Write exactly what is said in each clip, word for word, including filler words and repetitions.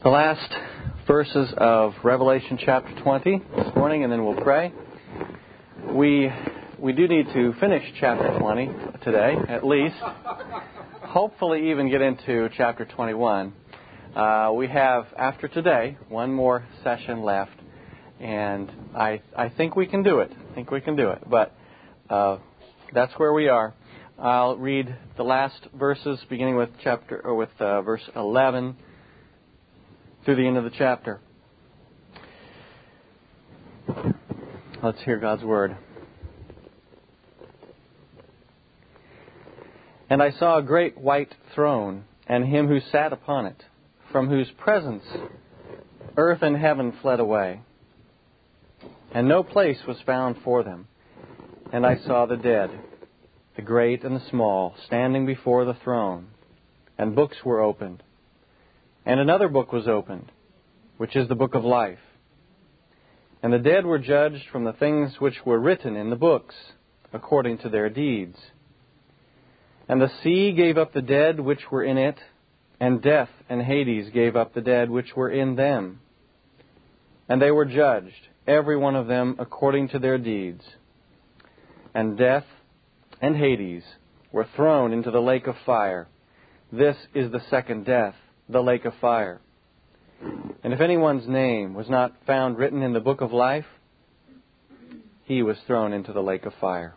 the last verses of Revelation chapter twenty this morning, and then we'll pray. We we do need to finish chapter twenty today, at least. Hopefully even get into chapter twenty-one. Uh, we have, after today, one more session left, and I I think we can do it. I think we can do it. But uh, that's where we are. I'll read the last verses, beginning with chapter or with uh, verse eleven through the end of the chapter. Let's hear God's word. And I saw a great white throne, and him who sat upon it, from whose presence earth and heaven fled away, and no place was found for them. And I saw the dead, the great and the small, standing before the throne, and books were opened. And another book was opened, which is the book of life. And the dead were judged from the things which were written in the books, according to their deeds. And the sea gave up the dead which were in it, and death and Hades gave up the dead which were in them. And they were judged, every one of them according to their deeds. And death and Hades were thrown into the lake of fire. This is the second death, the lake of fire. And if anyone's name was not found written in the book of life, he was thrown into the lake of fire.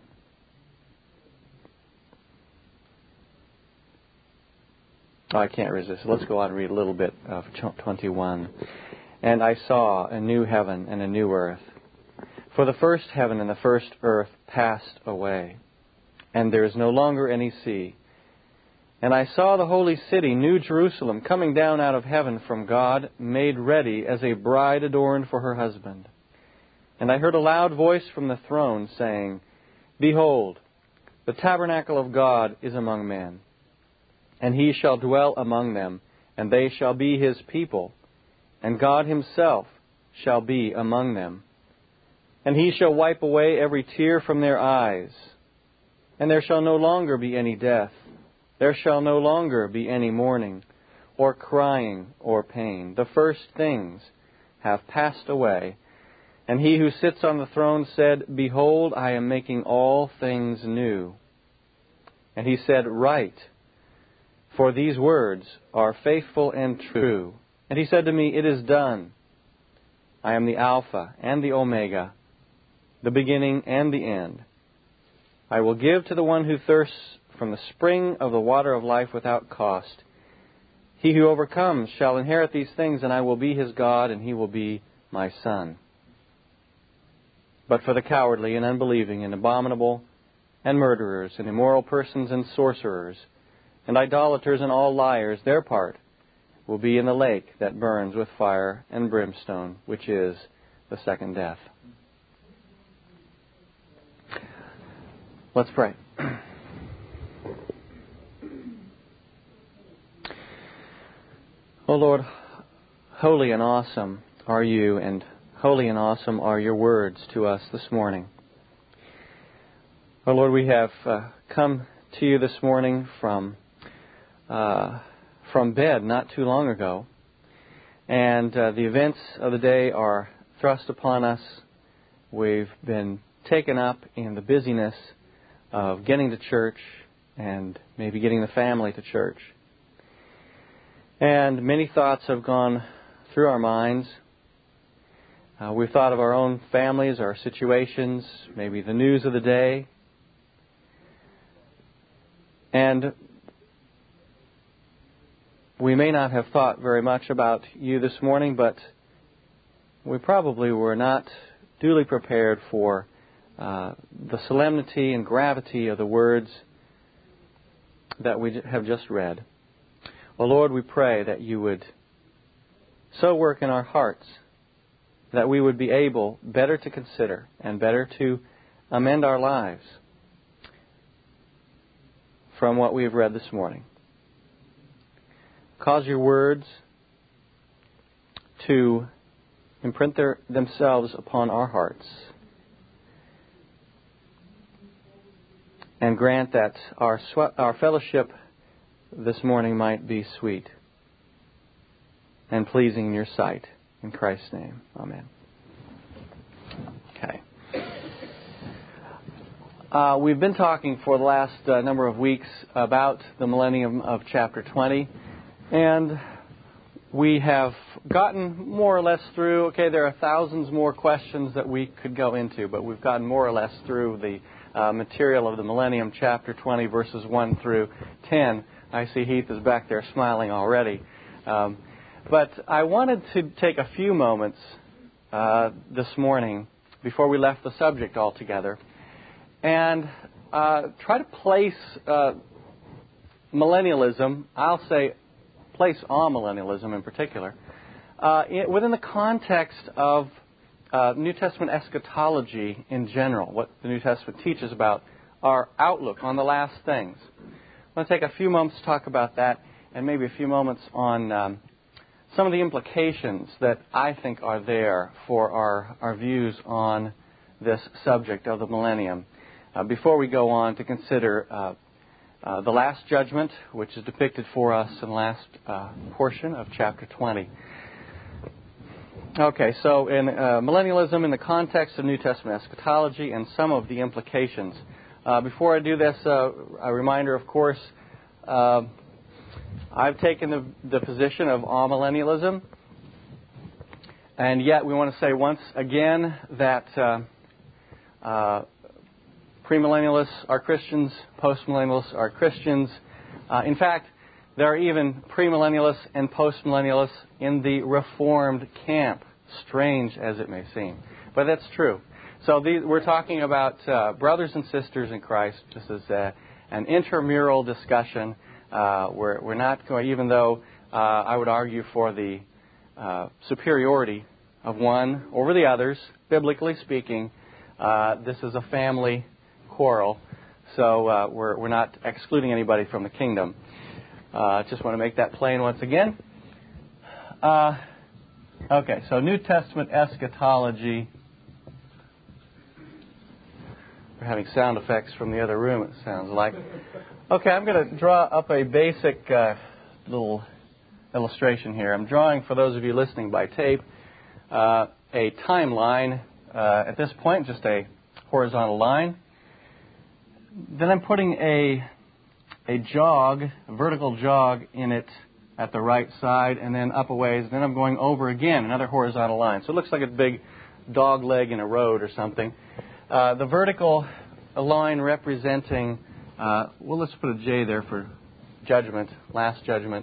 Oh, I can't resist. Let's go on and read a little bit of twenty-one. And I saw a new heaven and a new earth. For the first heaven and the first earth passed away, and there is no longer any sea. And I saw the holy city, New Jerusalem, coming down out of heaven from God, made ready as a bride adorned for her husband. And I heard a loud voice from the throne saying, Behold, the tabernacle of God is among men, and he shall dwell among them, and they shall be his people, and God himself shall be among them. And he shall wipe away every tear from their eyes, and there shall no longer be any death. There shall no longer be any mourning, or crying, or pain. The first things have passed away. And he who sits on the throne said, Behold, I am making all things new. And he said, Write, for these words are faithful and true. And he said to me, It is done. I am the Alpha and the Omega, the beginning and the end. I will give to the one who thirsts from the spring of the water of life without cost. He who overcomes shall inherit these things, and I will be his God, and he will be my son. But for the cowardly and unbelieving and abominable and murderers and immoral persons and sorcerers and idolaters and all liars, their part will be in the lake that burns with fire and brimstone, which is the second death. Let's pray. O Lord, holy and awesome are you, and holy and awesome are your words to us this morning. O Lord, we have uh, come to you this morning from uh, from bed not too long ago, and uh, the events of the day are thrust upon us. We've been taken up in the busyness of getting to church and maybe getting the family to church. And many thoughts have gone through our minds. Uh, we've thought of our own families, our situations, maybe the news of the day. And we may not have thought very much about you this morning, but we probably were not duly prepared for uh, the solemnity and gravity of the words that we have just read. Well, Lord, we pray that you would so work in our hearts that we would be able better to consider and better to amend our lives from what we have read this morning. Cause your words to imprint their, themselves upon our hearts, and grant that our sw- our fellowship this morning might be sweet. and pleasing in your sight. In Christ's name, amen. Okay. Uh, we've been talking for the last uh, number of weeks about the millennium of chapter twenty, and we have gotten more or less through. Okay, there are thousands more questions that we could go into, but we've gotten more or less through the uh, material of the millennium, chapter twenty, verses one through ten. I see Heath is back there smiling already. Um, but I wanted to take a few moments uh, this morning before we left the subject altogether and uh, try to place uh, millennialism, I'll say place amillennialism in particular, uh, in, within the context of uh, New Testament eschatology in general, what the New Testament teaches about our outlook on the last things. I'm going to take a few moments to talk about that and maybe a few moments on um, some of the implications that I think are there for our, our views on this subject of the millennium. Uh, before we go on to consider uh, uh, the last judgment, which is depicted for us in the last uh, portion of chapter twenty. Okay, so in uh, millennialism in the context of New Testament eschatology and some of the implications. Uh, before I do this, uh, a reminder, of course, uh, I've taken the, the position of amillennialism, and yet we want to say once again that uh, uh, premillennialists are Christians, postmillennialists are Christians. Uh, in fact, there are even premillennialists and postmillennialists in the Reformed camp, strange as it may seem. But that's true. So these, we're talking about uh, brothers and sisters in Christ. This is uh, an intramural discussion. Uh, we're, we're not going, even though uh, I would argue for the uh, superiority of one over the others, biblically speaking, uh, this is a family quarrel, so uh, we're, we're not excluding anybody from the kingdom. Uh, just want to make that plain once again. Uh, okay, so New Testament eschatology. We're having sound effects from the other room, it sounds like. Okay, I'm going to draw up a basic uh, little illustration here. I'm drawing, for those of you listening by tape, uh, a timeline. Uh, at this point, just a horizontal line. Then I'm putting a a jog, a vertical jog in it at the right side, and then up a ways. Then I'm going over again, another horizontal line. So it looks like a big dog leg in a road or something. Uh, the vertical line representing, uh, well, let's put a J there for judgment, last judgment.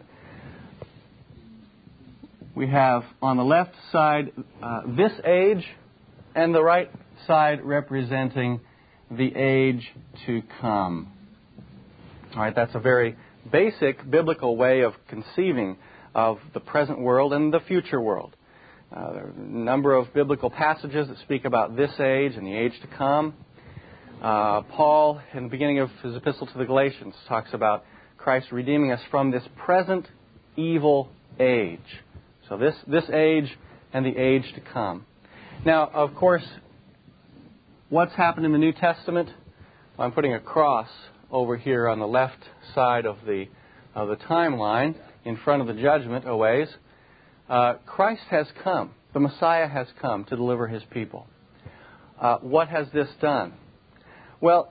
We have on the left side uh, this age, and the right side representing the age to come. All right, that's a very basic biblical way of conceiving of the present world and the future world. Uh, there are a number of biblical passages that speak about this age and the age to come. Uh, Paul, in the beginning of his epistle to the Galatians, talks about Christ redeeming us from this present evil age. So this, this age and the age to come. Now, of course, what's happened in the New Testament? I'm putting a cross over here on the left side of the of the timeline in front of the judgment a ways. Uh, Christ has come. The Messiah has come to deliver His people. Uh, what has this done? Well,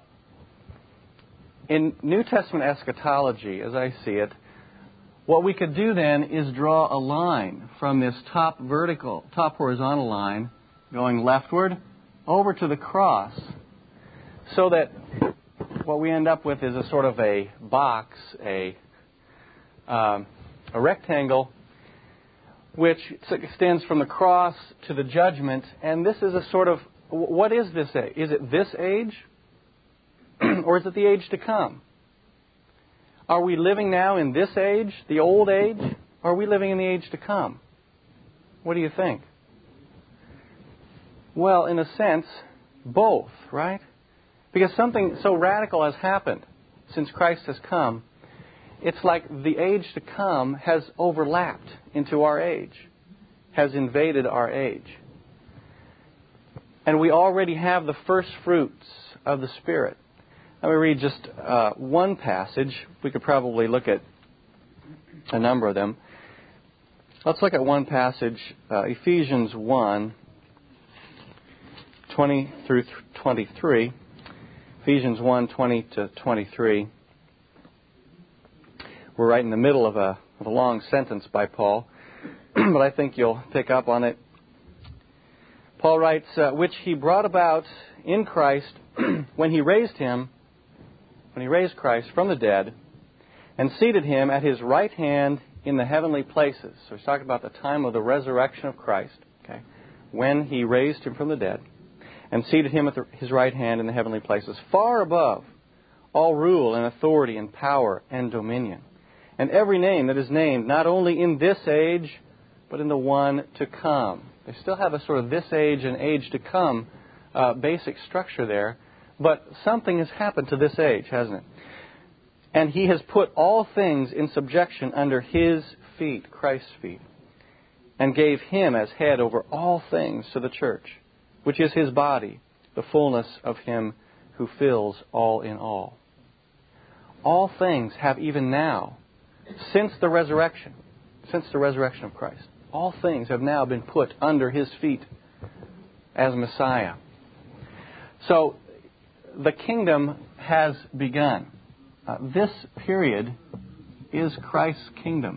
in New Testament eschatology, as I see it, what we could do then is draw a line from this top vertical, top horizontal line going leftward over to the cross, so that what we end up with is a sort of a box, a um, a rectangle, which extends from the cross to the judgment. And this is a sort of, what is this age? Is it this age? Or is it the age to come? Are we living now in this age, the old age? Or are we living in the age to come? What do you think? Well, in a sense, both, right? Because something so radical has happened since Christ has come. It's like the age to come has overlapped into our age, has invaded our age. And we already have the first fruits of the Spirit. Let me read just uh, one passage. We could probably look at a number of them. Let's look at one passage, uh, Ephesians one, twenty through twenty-three. Ephesians one, twenty to twenty-three. We're right in the middle of a, of a long sentence by Paul, but I think you'll pick up on it. Paul writes, uh, which he brought about in Christ when he raised him, when he raised Christ from the dead and seated him at his right hand in the heavenly places. So he's talking about the time of the resurrection of Christ, okay, when he raised him from the dead and seated him at the, his right hand in the heavenly places, far above all rule and authority and power and dominion, and every name that is named, not only in this age, but in the one to come. They still have a sort of this age and age to come uh, basic structure there, but something has happened to this age, hasn't it? And he has put all things in subjection under his feet, Christ's feet, and gave him as head over all things to the church, which is his body, the fullness of him who fills all in all. All things have even now, since the resurrection, since the resurrection of Christ, all things have now been put under his feet as Messiah. So the kingdom has begun. Uh, this period is Christ's kingdom.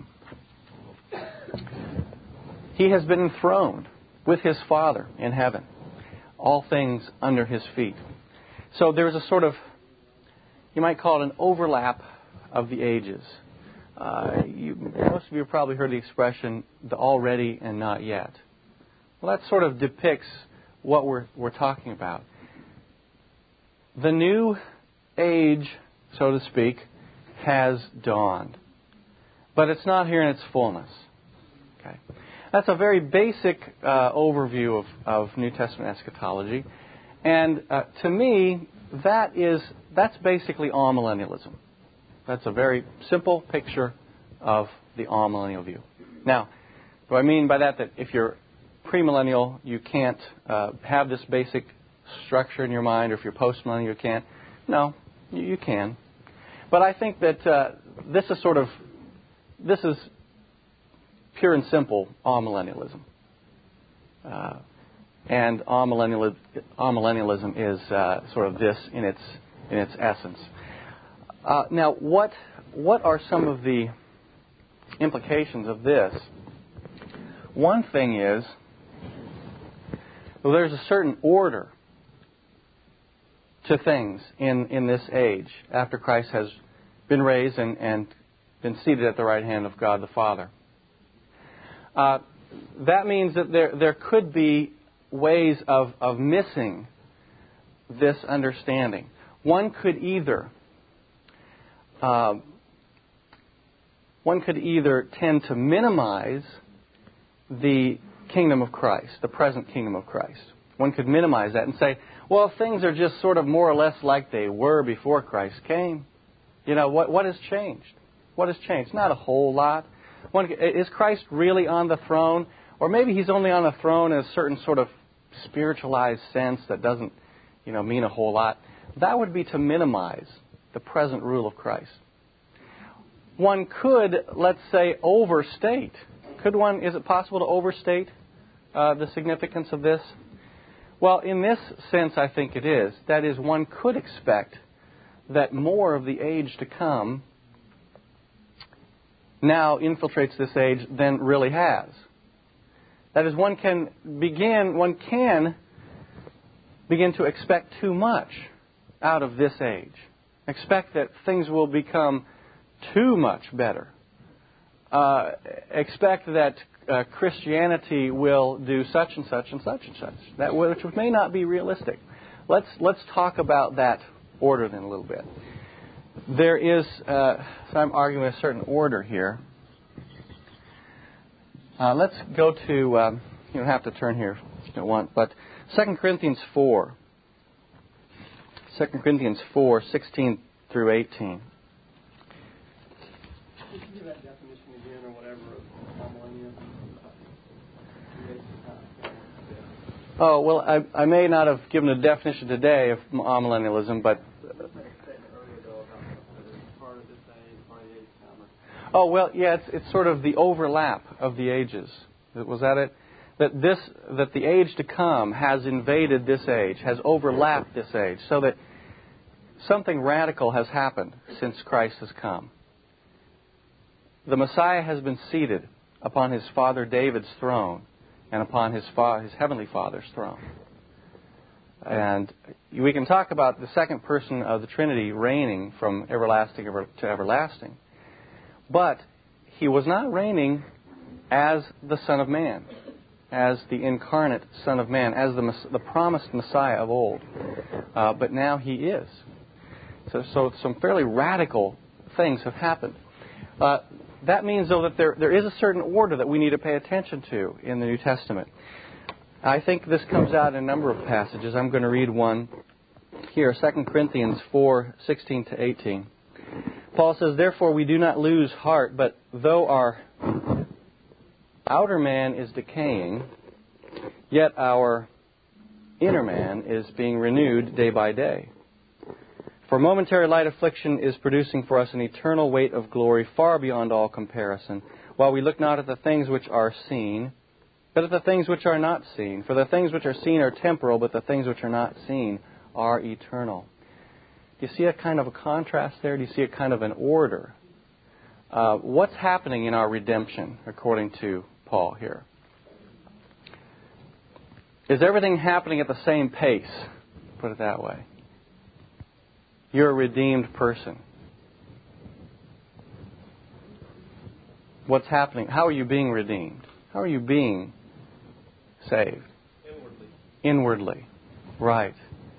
He has been enthroned with his Father in heaven. All things under his feet. So there's a sort of, you might call it an overlap of the ages. Uh, you, most of you have probably heard the expression, the already and not yet. Well, that sort of depicts what we're, we're talking about. The new age, so to speak, has dawned. But it's not here in its fullness. Okay, that's a very basic uh, overview of, of New Testament eschatology. And uh, to me, that is that's basically amillennialism. That's a very simple picture of the amillennial view. Now, do I mean by that that if you're premillennial, you can't uh, have this basic structure in your mind, or if you're postmillennial, you can't? No, you, you can. But I think that uh, this is sort of, this is pure and simple amillennialism. Uh, and amillennial, amillennialism is uh, sort of this in its in its essence. Uh, now, what what are some of the implications of this? One thing is, well, there's a certain order to things in, in this age after Christ has been raised and, and been seated at the right hand of God the Father. Uh, that means that there there could be ways of, of missing this understanding. One could either uh, one could either tend to minimize the kingdom of Christ, the present kingdom of Christ. One could minimize that and say, well, things are just sort of more or less like they were before Christ came. You know, what what has changed? What has changed? Not a whole lot. One, is Christ really on the throne? Or maybe he's only on the throne in a certain sort of spiritualized sense that doesn't, you know, mean a whole lot. That would be to minimize the present rule of Christ. One could, let's say, overstate. Could one, is it possible to overstate uh, the significance of this? Well, in this sense, I think it is. That is, one could expect that more of the age to come now infiltrates this age than really has. That is, one can begin, one can begin to expect too much out of this age. Expect that things will become too much better. Uh, expect that uh, Christianity will do such and such and such and such, that which may not be realistic. Let's let's talk about that order then a little bit. There is, uh, so I'm arguing a certain order here. Uh, let's go to, um, you don't have to turn here if you don't want, but Second Corinthians four. Second Corinthians four, sixteen through eighteen. Could you give that definition again or whatever of amillennialism? Oh, well, I, I may not have given a definition today of amillennialism, but... Oh, well, yeah, it's, it's sort of the overlap of the ages. Was that it? That this, that the age to come has invaded this age, has overlapped this age, so that something radical has happened since Christ has come. The Messiah has been seated upon his father David's throne and upon his, fa- his heavenly Father's throne. And we can talk about the second person of the Trinity reigning from everlasting to everlasting. But he was not reigning as the Son of Man, as the incarnate Son of Man, as the, the promised Messiah of old. Uh, but now he is. So, so some fairly radical things have happened. Uh, that means, though, that there, there is a certain order that we need to pay attention to in the New Testament. I think this comes out in a number of passages. I'm going to read one here, Second Corinthians four, sixteen to eighteen. Paul says, "Therefore we do not lose heart, but though our outer man is decaying, yet our inner man is being renewed day by day. For momentary light affliction is producing for us an eternal weight of glory far beyond all comparison, while we look not at the things which are seen, but at the things which are not seen. For the things which are seen are temporal, but the things which are not seen are eternal." Do you see a kind of a contrast there? Do you see a kind of an order? Uh, what's happening in our redemption, according to Paul here? Is everything happening at the same pace? Put it that way. You're a redeemed person. What's happening? How are you being redeemed? How are you being saved? Inwardly. Inwardly. Right.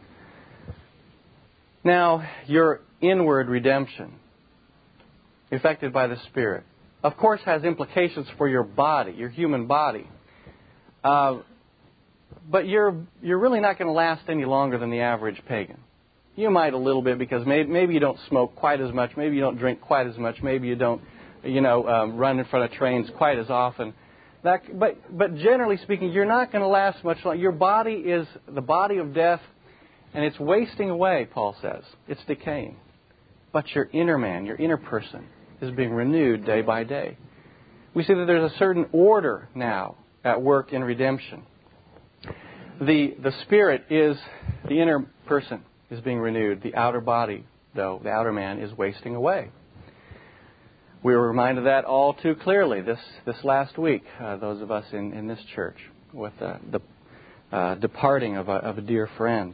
Now, your inward redemption, effected by the Spirit, of course has implications for your body, your human body. Uh, but you're you're really not going to last any longer than the average pagan. You might a little bit because maybe, maybe you don't smoke quite as much, maybe you don't drink quite as much, maybe you don't, you know, um, run in front of trains quite as often. That, but but generally speaking, you're not going to last much longer. Your body is the body of death, and it's wasting away, Paul says. It's decaying. But your inner man, your inner person, is being renewed day by day. We see that there's a certain order now at work in redemption. The the spirit is, the inner person is being renewed. The outer body, though, the outer man, is wasting away. We were reminded of that all too clearly this, this last week, uh, those of us in, in this church, with uh, the uh, departing of a, of a dear friend.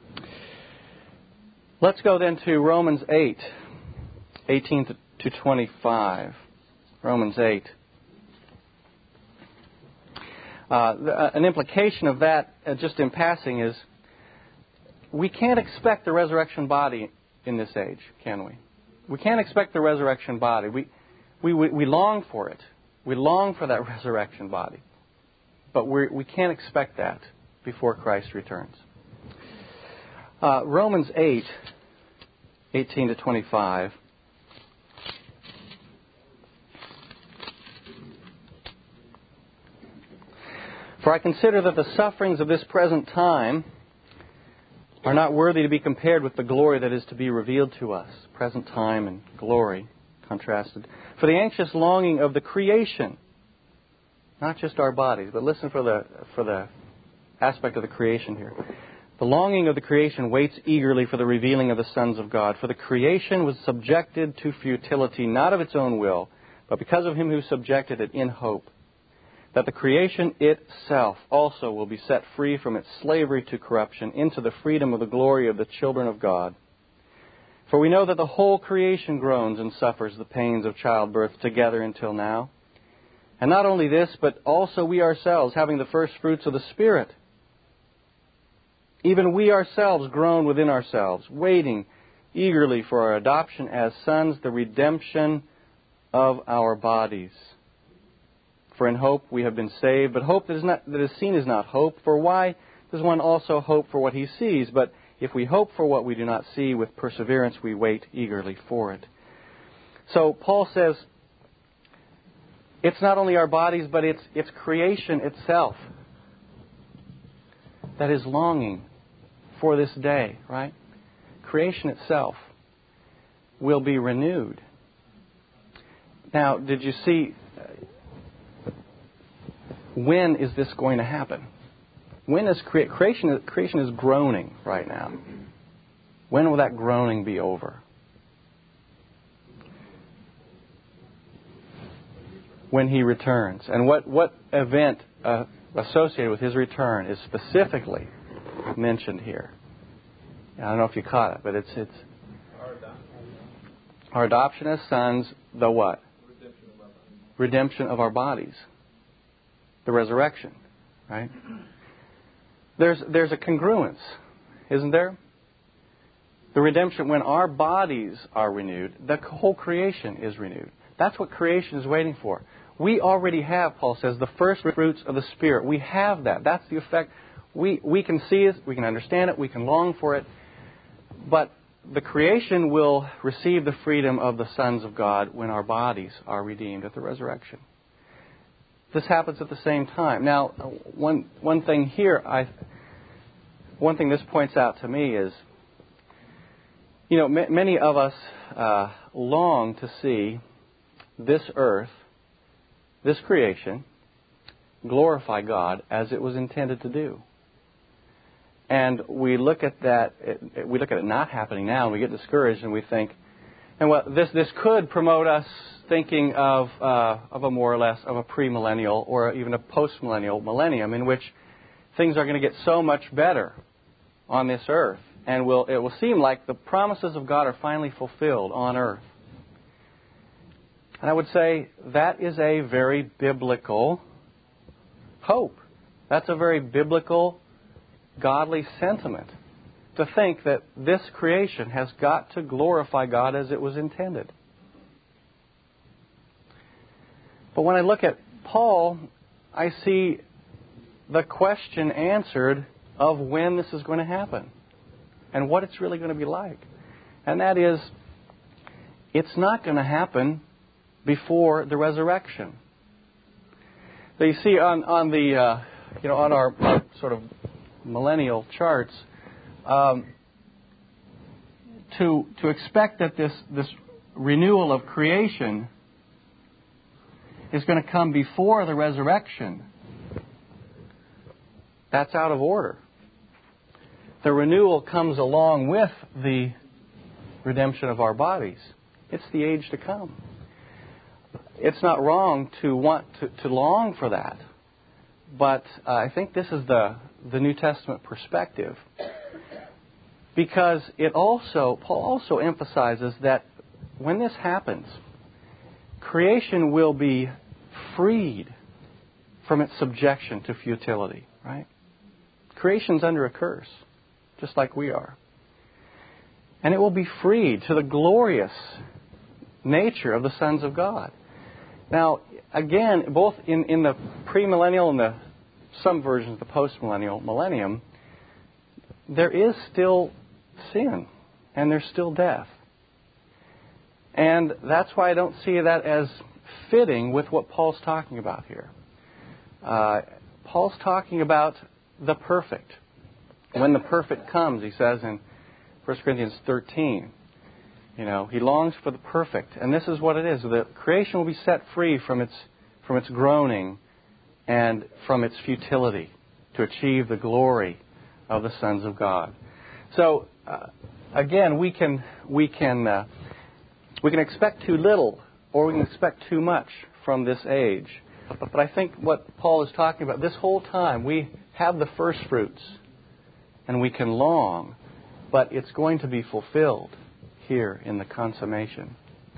Let's go then to Romans eight, eighteen to twenty-five. Romans eight. Uh, an implication of that, uh, just in passing, is we can't expect the resurrection body in this age, can we? We can't expect the resurrection body. We, we, we, we long for it. We long for that resurrection body. But we we can't expect that before Christ returns. Uh, Romans eight, eighteen to twenty-five. "For I consider that the sufferings of this present time are not worthy to be compared with the glory that is to be revealed to us." Present time and glory contrasted. "For the anxious longing of the creation," not just our bodies, but listen for the for the aspect of the creation here. "The longing of the creation waits eagerly for the revealing of the sons of God. For the creation was subjected to futility, not of its own will, but because of him who subjected it, in hope that the creation itself also will be set free from its slavery to corruption into the freedom of the glory of the children of God. For we know that the whole creation groans and suffers the pains of childbirth together until now. And not only this, but also we ourselves, having the first fruits of the Spirit, even we ourselves groan within ourselves, waiting eagerly for our adoption as sons, the redemption of our bodies. For in hope we have been saved, but hope that is not that is seen is not hope. For why does one also hope for what he sees? But if we hope for what we do not see, with perseverance we wait eagerly for it." So Paul says it's not only our bodies, but it's it's creation itself that is longing for this day, right? Creation itself will be renewed. Now, did you see, when is this going to happen? When is crea- creation, creation is groaning right now. When will that groaning be over? When He returns. And what, what event uh, associated with His return is specifically mentioned here? I don't know if you caught it, but it's it's Our adoption. our adoption as sons, the what? Redemption of our bodies. Redemption of our bodies. The resurrection, right? There's there's a congruence, isn't there? The redemption, when our bodies are renewed, the whole creation is renewed. That's what creation is waiting for. We already have, Paul says, the first fruits of the Spirit. We have that. That's the effect. We we can see it, we can understand it, we can long for it. But the creation will receive the freedom of the sons of God when our bodies are redeemed at the resurrection. This happens at the same time. Now, one one thing here, I one thing this points out to me is, you know, m- many of us uh, long to see this earth, this creation, glorify God as it was intended to do. And we look at that, it, we look at it not happening now, and we get discouraged, and we think, and well, this this could promote us thinking of uh, of a more or less of a premillennial or even a postmillennial millennium in which things are going to get so much better on this earth, and will it will seem like the promises of God are finally fulfilled on earth. And I would say that is a very biblical hope. That's a very biblical, godly sentiment, to think that this creation has got to glorify God as it was intended. But when I look at Paul, I see the question answered of when this is going to happen and what it's really going to be like. And that is, it's not going to happen before the resurrection. So you see on on the uh, you know on our, our sort of millennial charts, um, to to expect that this this renewal of creation is going to come before the resurrection, that's out of order. The renewal comes along with the redemption of our bodies. It's the age to come. It's not wrong to want to, to long for that, but uh, I think this is the the New Testament perspective, because it also Paul also emphasizes that when this happens, creation will be freed from its subjection to futility. Right? Creation's under a curse, just like we are, and it will be freed to the glorious nature of the sons of God. Now, again, both in, in the premillennial and the some versions of the postmillennial millennium, there is still sin and there's still death. And that's why I don't see that as fitting with what Paul's talking about here. Uh, Paul's talking about the perfect. When the perfect comes, he says in First Corinthians thirteen, you know, he longs for the perfect. And this is what it is. The creation will be set free from its from its groaning and from its futility to achieve the glory of the sons of God. So, uh, again, we can we can uh, we can expect too little or we can expect too much from this age. But I think what Paul is talking about, this whole time we have the first fruits and we can long, but it's going to be fulfilled here in the consummation.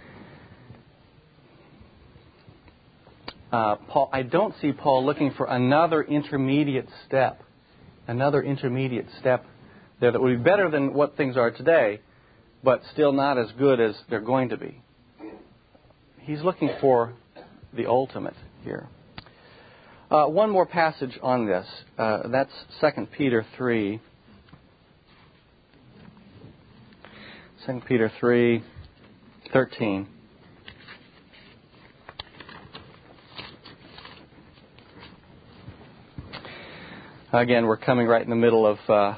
Uh, Paul, I don't see Paul looking for another intermediate step, another intermediate step there that would be better than what things are today, but still not as good as they're going to be. He's looking for the ultimate here. Uh, one more passage on this. Uh, that's Second Peter three. Second Peter three, thirteen. Again, we're coming right in the middle of uh,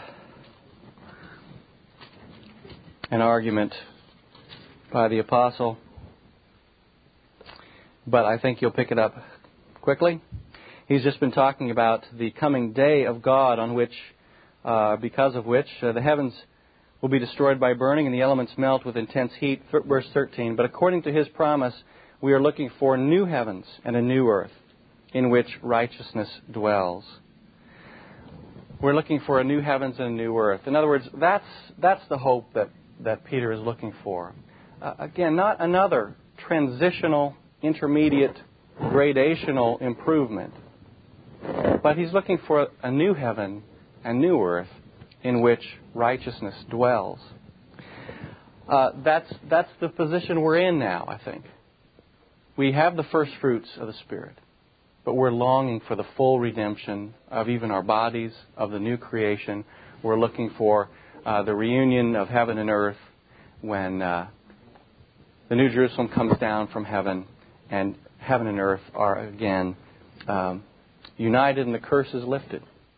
an argument by the apostle. but I think you'll pick it up quickly. He's just been talking about the coming day of God on which, uh, because of which, uh, the heavens will be destroyed by burning and the elements melt with intense heat. Verse thirteen, but according to His promise, we are looking for new heavens and a new earth in which righteousness dwells. We're looking for a new heavens and a new earth. In other words, that's that's the hope that, that Peter is looking for. Uh, again, not another transitional, intermediate, gradational improvement, but he's looking for a new heaven and new earth in which righteousness dwells. Uh, that's that's the position we're in now, I think. We have the first fruits of the Spirit, but we're longing for the full redemption of even our bodies, of the new creation. We're looking for uh, the reunion of heaven and earth when uh, the New Jerusalem comes down from heaven and heaven and earth are again um, united and the curse is lifted.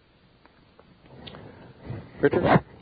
Richard?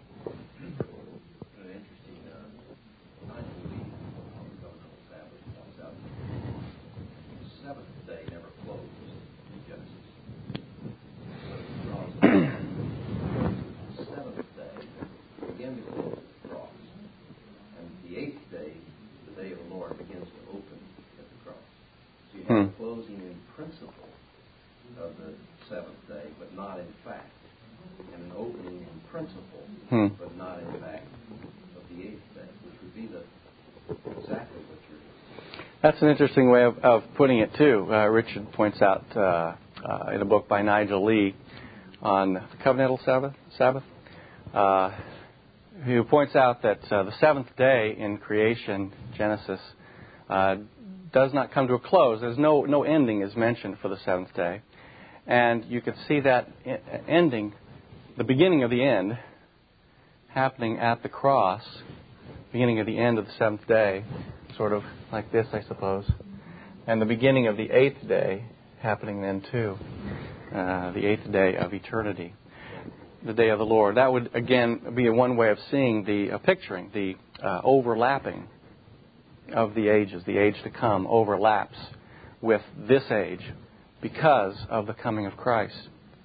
Hmm. Closing in principle of the seventh day, but not in fact, and an opening in principle, hmm. but not in fact, of the eighth day, which would be the exactly what you're. That's an interesting way of, of putting it too. Uh, Richard points out uh, uh, in a book by Nigel Lee on the covenantal Sabbath, Sabbath uh, who points out that uh, the seventh day in creation, Genesis, uh, does not come to a close. There's no no ending is mentioned for the seventh day. And you could see that ending, the beginning of the end, happening at the cross, beginning of the end of the seventh day, sort of like this, I suppose. And the beginning of the eighth day happening then too, uh, the eighth day of eternity, the day of the Lord. That would, again, be one way of seeing the, uh, picturing the uh, overlapping of the ages. The age to come overlaps with this age because of the coming of Christ.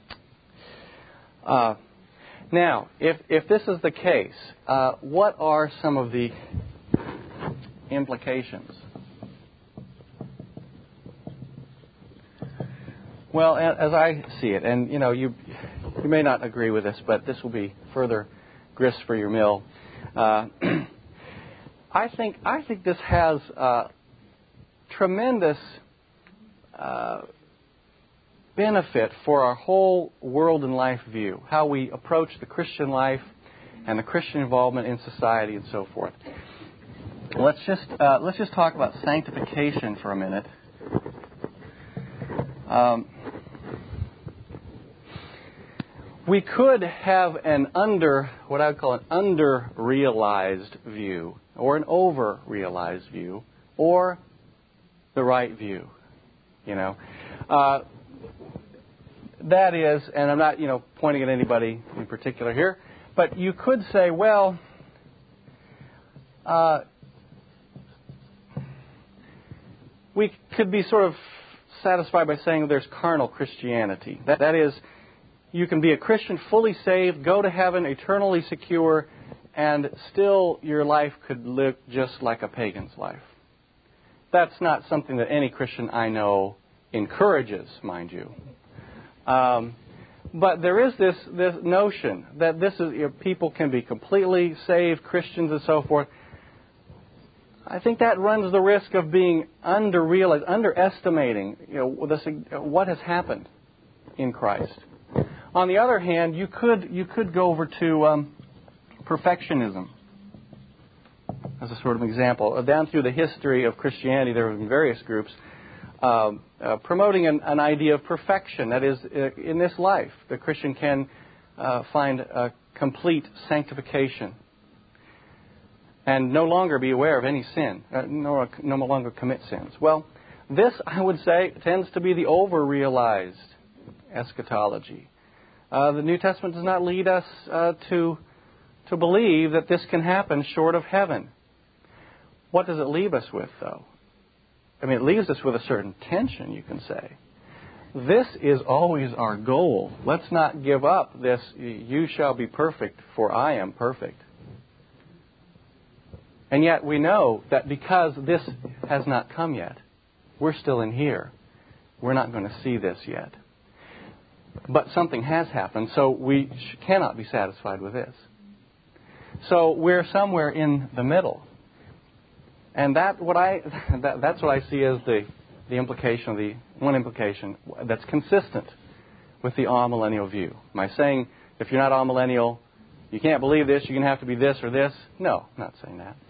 Uh, now, if if this is the case, uh, what are some of the implications? Well, as I see it, and you know, you you may not agree with this, but this will be further grist for your mill. Uh, I think I think this has uh, tremendous uh, benefit for our whole world and life view, how we approach the Christian life and the Christian involvement in society and so forth. Let's just uh, let's just talk about sanctification for a minute. Um, we could have an under what I would call an under-realized view, or an over-realized view, or the right view. You know, uh, that is, and I'm not, you know, pointing at anybody in particular here, but you could say, well, uh, we could be sort of satisfied by saying there's carnal Christianity. That, that is, you can be a Christian, fully saved, go to heaven, eternally secure, and still your life could look just like a pagan's life. That's not something that any Christian I know encourages, mind you. Um, but there is this this notion that this is, you know, people can be completely saved, Christians and so forth. I think that runs the risk of being under-realized, underestimating, you know, this, what has happened in Christ. On the other hand, you could you could go over to um, perfectionism as a sort of example. Down through the history of Christianity, there have been various groups uh, uh, promoting an, an idea of perfection. That is, uh, in this life, the Christian can uh, find a complete sanctification and no longer be aware of any sin, uh, no, no longer commit sins. Well, this, I would say, tends to be the over-realized eschatology. Uh, the New Testament does not lead us uh, to to believe that this can happen short of heaven. What does it leave us with, though? I mean, it leaves us with a certain tension, you can say. This is always our goal. Let's not give up this, you shall be perfect, for I am perfect. And yet we know that because this has not come yet, we're still in here. We're not going to see this yet. But something has happened, so we sh- cannot be satisfied with this. So we're somewhere in the middle. And that what I that, that's what I see as the, the implication of the one implication that's consistent with the amillennial view. Am I saying if you're not amillennial, you can't believe this, you're going to have to be this or this? No, I'm not saying that.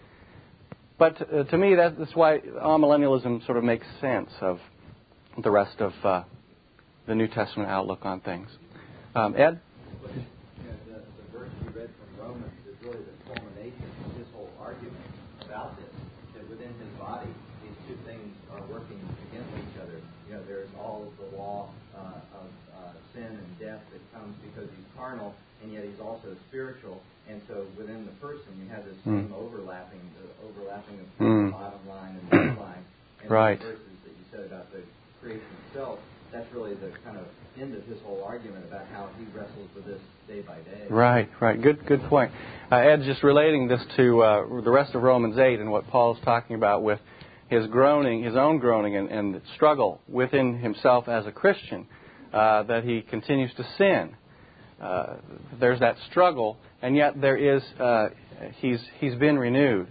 But uh, to me, that, that's why amillennialism sort of makes sense of the rest of uh, the New Testament outlook on things. Um, Ed? You know, the, the verse you read from Romans is really the culmination of his whole argument about this. That within his body, these two things are working against each other. You know, there's all of the law uh, of uh, sin and death that comes because he's carnal, and yet he's also spiritual. And so within the person, you have this mm. same overlapping, the overlapping of mm. the bottom line and the middle line. And right. the verses that you said about the creation itself, that's really the kind of end of his whole argument about how he wrestles with this day by day. Right, right. Good good point. Uh, Ed's just relating this to uh, the rest of Romans eight and what Paul's talking about with his groaning, his own groaning and, and struggle within himself as a Christian, uh, that he continues to sin. Uh, there's that struggle, and yet there is, uh, he's he's been renewed.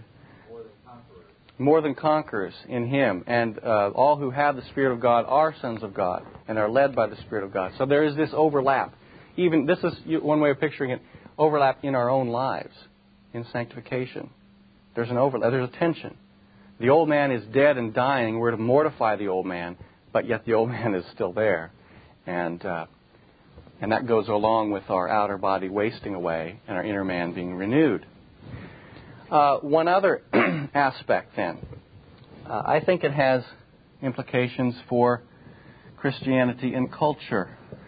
More than conquerors in Him. And uh, all who have the Spirit of God are sons of God and are led by the Spirit of God. So there is this overlap. Even this is one way of picturing it, overlap in our own lives in sanctification. There's an overlap. There's a tension. The old man is dead and dying. We're to mortify the old man, but yet the old man is still there. And uh, and that goes along with our outer body wasting away and our inner man being renewed. Uh, one other aspect, then. Uh, I think it has implications for Christianity and culture.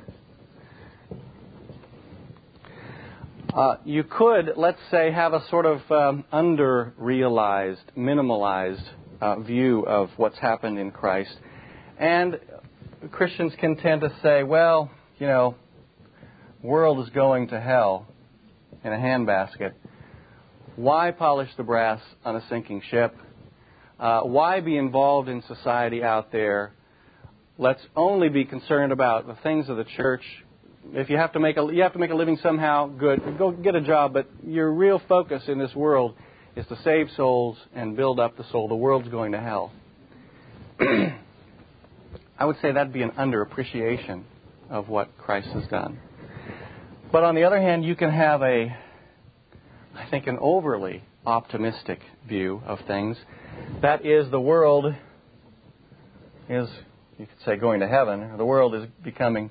Uh, you could, let's say, have a sort of um, under-realized, minimalized uh, view of what's happened in Christ. And Christians can tend to say, well, you know, the world is going to hell in a handbasket. Why polish the brass on a sinking ship? Uh, why be involved in society out there? Let's only be concerned about the things of the church. If you have to make a you have to make a living somehow, good. Go get a job. But your real focus in this world is to save souls and build up the soul. The world's going to hell. I would say that'd be an underappreciation of what Christ has done. But on the other hand, you can have a I think an overly optimistic view of things. That is, the world is, you could say, going to heaven. Or the world is becoming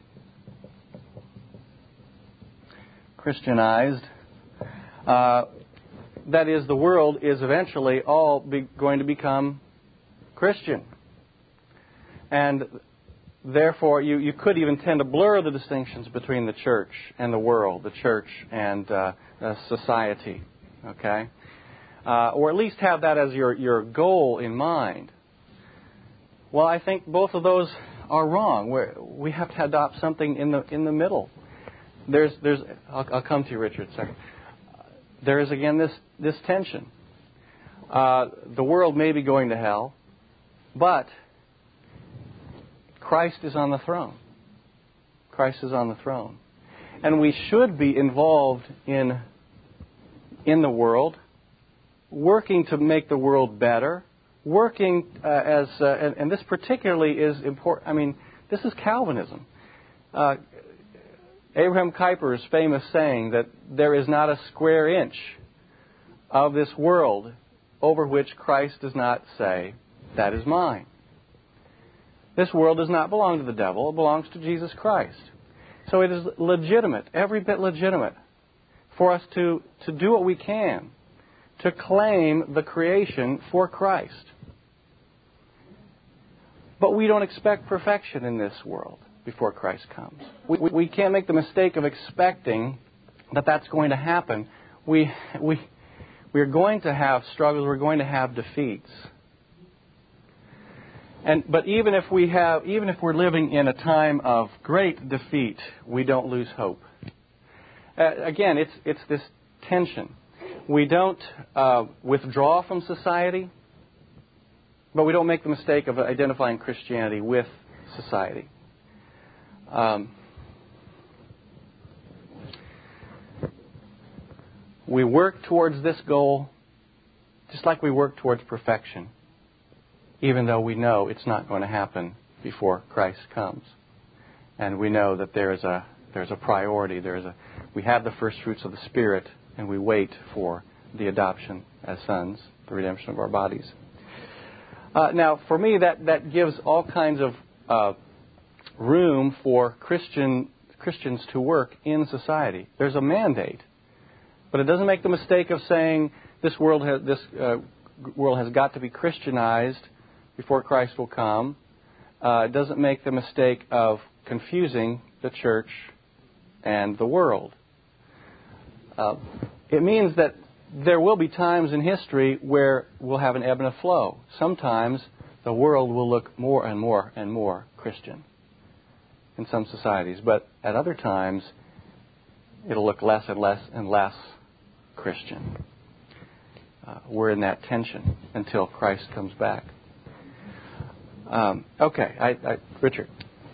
Christianized. Uh, that is, the world is eventually all be going to become Christian. And therefore, you, you could even tend to blur the distinctions between the church and the world, the church and uh, uh, society, okay? Uh, or at least have that as your, your goal in mind. Well, I think both of those are wrong. We're, we have to adopt something in the in the middle. There's there's I'll, I'll come to you, Richard, in a second. There is again this this tension. Uh, the world may be going to hell, but Christ is on the throne. Christ is on the throne. And we should be involved in, in the world, working to make the world better, working uh, as, uh, and, and this particularly is important, I mean, this is Calvinism. Uh, Abraham Kuyper's famous saying that there is not a square inch of this world over which Christ does not say, that is mine. This world does not belong to the devil. It belongs to Jesus Christ. So it is legitimate, every bit legitimate, for us to, to do what we can to claim the creation for Christ. But we don't expect perfection in this world before Christ comes. We, we, we can't make the mistake of expecting that that's going to happen. We, we, we're going to have struggles. We're going to have defeats. And but even if we have, even if we're living in a time of great defeat, we don't lose hope. Uh, again, it's it's this tension. We don't uh, withdraw from society, but we don't make the mistake of identifying Christianity with society. Um, we work towards this goal just like we work towards perfection, even though we know it's not going to happen before Christ comes. And we know that there is a there's a priority. There's a we have the first fruits of the Spirit, and we wait for the adoption as sons, the redemption of our bodies. Uh, now, for me, that, that gives all kinds of uh, room for Christian Christians to work in society. There's a mandate, but it doesn't make the mistake of saying this world has, this uh, world has got to be Christianized before Christ will come. Uh, it doesn't make the mistake of confusing the church and the world. Uh, it means that there will be times in history where we'll have an ebb and a flow. Sometimes the world will look more and more and more Christian in some societies, but at other times it'll look less and less and less Christian. Uh, we're in that tension until Christ comes back. Um, okay, I, I, Richard.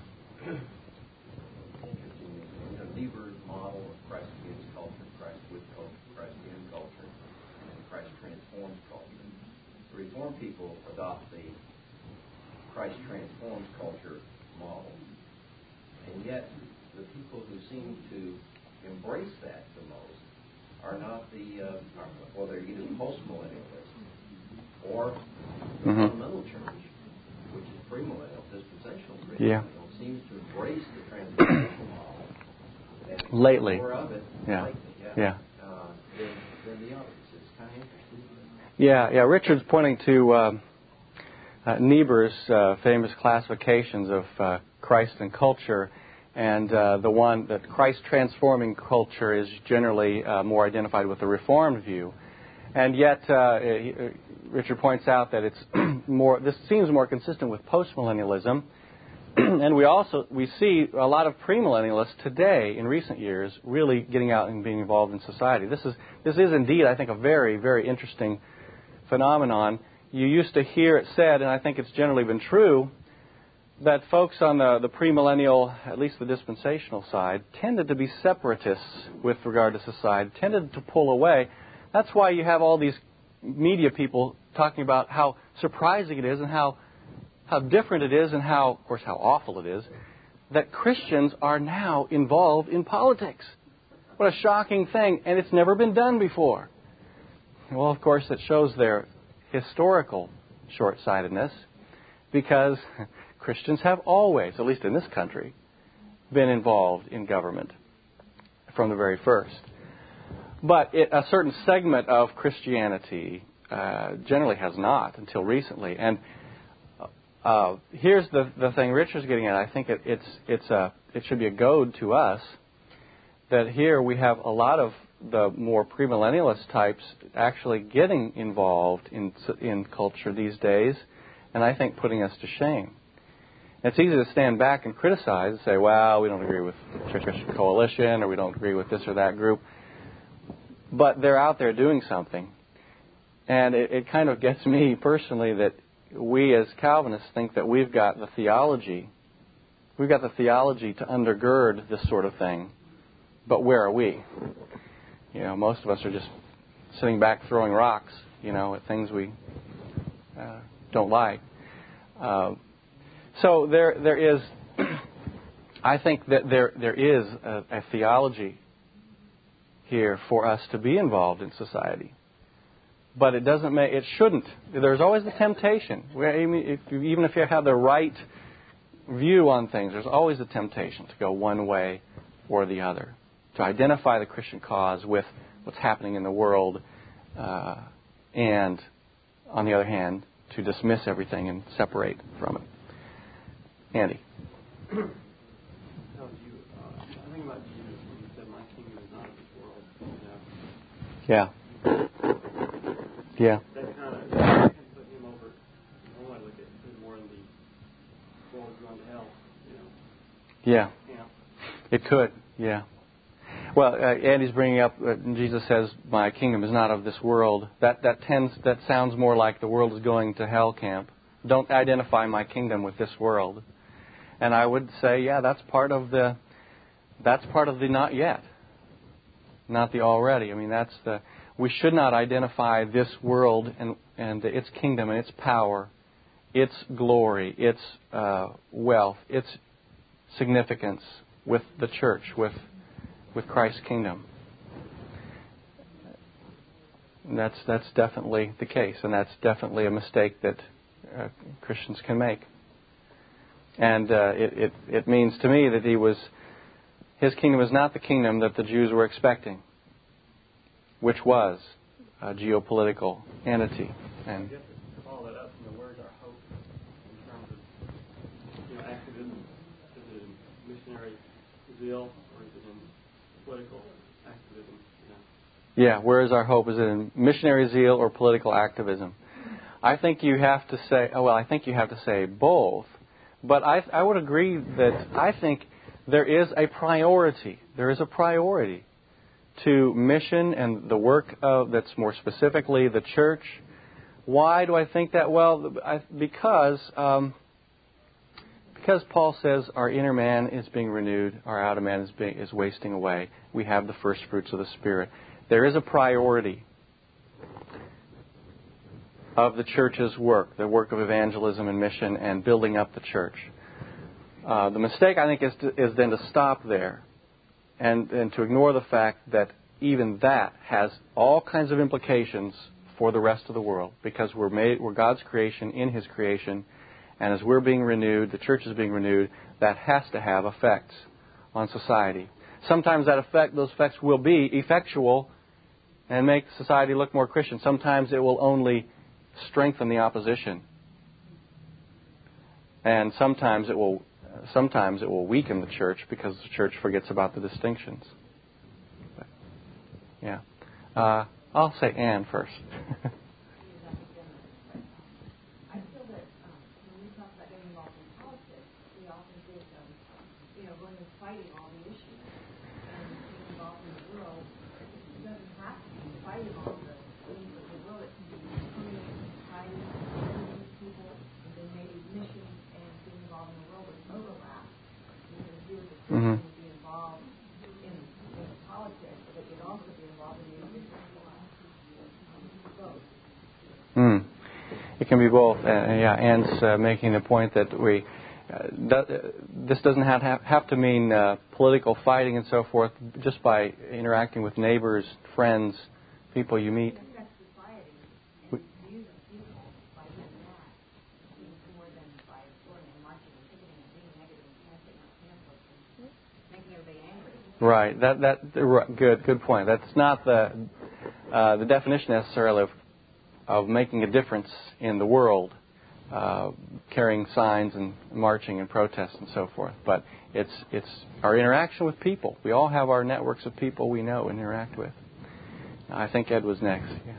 Niebuhr's model of Christ against culture, Christ with culture, Christ in culture, and Christ transforms culture. The Reformed people adopt the Christ transforms culture model, and yet the people who seem to embrace that the most are not the, uh, are, well, they're either post-millennialists or the Mm-hmm. fundamental church, which is premillennial, dispensational premillennial, Yeah. seems to embrace the transformational model. And Lately. more of it, Yeah. lately, yeah, Yeah. Uh, than, than the others. It's kind of interesting. Yeah, yeah. Richard's pointing to uh, uh, Niebuhr's uh, famous classifications of uh, Christ and culture, and uh, the one that Christ transforming culture is generally uh, more identified with the Reformed view. And yet, uh, he, uh, Richard points out that it's more. This seems more consistent with postmillennialism, and we also we see a lot of premillennialists today in recent years really getting out and being involved in society. This is this is indeed, I think, a very very interesting phenomenon. You used to hear it said, and I think it's generally been true, that folks on the, the premillennial, at least the dispensational side, tended to be separatists with regard to society, tended to pull away. That's why you have all these media people talking about how surprising it is and how how different it is and how, of course, how awful it is that Christians are now involved in politics. What a shocking thing, and it's never been done before. Well, of course, it shows their historical short-sightedness, because Christians have always, at least in this country, been involved in government from the very first. But it, a certain segment of Christianity uh, generally has not until recently. And uh, here's the the thing Richard's getting at. I think it, it's it's a it should be a goad to us that here we have a lot of the more premillennialist types actually getting involved in in culture these days, and I think putting us to shame. It's easy to stand back and criticize and say, well, we don't agree with the Church Christian Coalition, or we don't agree with this or that group. But they're out there doing something. And it, it kind of gets me personally that we as Calvinists think that we've got the theology. We've got the theology to undergird this sort of thing. But where are we? You know, most of us are just sitting back throwing rocks, you know, at things we uh, don't like. Uh, so there, there is, I think that there, there is a, a theology here for us to be involved in society, but it doesn't make it shouldn't. There's always the temptation. If you, even if you have the right view on things, there's always a temptation to go one way or the other, to identify the Christian cause with what's happening in the world, uh, and on the other hand, to dismiss everything and separate from it. Andy. No, you, uh, I think about Jesus when he said, "My kingdom is not of this world." You know? Yeah. Yeah. That kind of can put him over. I want to look at him more in the Yeah. Yeah. It could, yeah. Well, uh, Andy's bringing up, uh, Jesus says, my kingdom is not of this world. That that tends, that sounds more like the world is going to hell camp. Don't identify my kingdom with this world. And I would say, yeah, that's part of the, that's part of the not yet, not the already. I mean, that's the, we should not identify this world and, and its kingdom and its power, its glory, its uh, wealth, its significance with the church, with with Christ's kingdom. And that's that's definitely the case, and that's definitely a mistake that uh, Christians can make. And uh, it, it it means to me that he was his kingdom is not the kingdom that the Jews were expecting, which was a geopolitical entity. I And guess to follow that up, you know, where's our hope in terms of, you know, activism? Is it in missionary zeal, or is it in political activism? You know? yeah, where is our hope? Is it in missionary zeal or political activism? I think you have to say, oh, well, I think you have to say both. But I, I would agree that I think there is a priority. There is a priority to mission and the work of, that's more specifically the church. Why do I think that? Well, I, because um, because Paul says our inner man is being renewed, our outer man is being, is wasting away. We have the first fruits of the Spirit. There is a priority of the church's work, the work of evangelism and mission and building up the church. Uh, the mistake, I think, is, to, is then to stop there and, and to ignore the fact that even that has all kinds of implications for the rest of the world, because we're made, we're God's creation in His creation, and as we're being renewed, the church is being renewed, that has to have effects on society. Sometimes that effect, those effects will be effectual and make society look more Christian. Sometimes it will only strengthen the opposition, and sometimes it will sometimes it will weaken the church because the church forgets about the distinctions. But, yeah, uh, I'll say Anne first. I feel that um, when we talk about getting involved in politics, we often think of, you know, going and fighting all the issues. And being involved in the world, it doesn't have to be fighting all the things of the world. It can be coming in society, serving people, and then maybe mission and being involved in the world with overlap. Because you as a Christian Mm-hmm. would be involved in, in politics, but you'd also be involved in the individual life. Um, both. Mm. It can be both. Uh, yeah, Anne's uh, making the point that we uh, do, this doesn't have, have to mean uh, political fighting and so forth. Just by interacting with neighbors, friends, people you meet. It affects society and views of people by doing that, even more than by going and marching and picketing and being negative and casting out pamphlets and making everybody angry. Right. That that good good point. That's not the uh, the definition necessarily of of making a difference in the world, uh, carrying signs and marching and protests and so forth. But it's it's our interaction with people. We all have our networks of people we know and interact with. I think Ed was next. Yeah.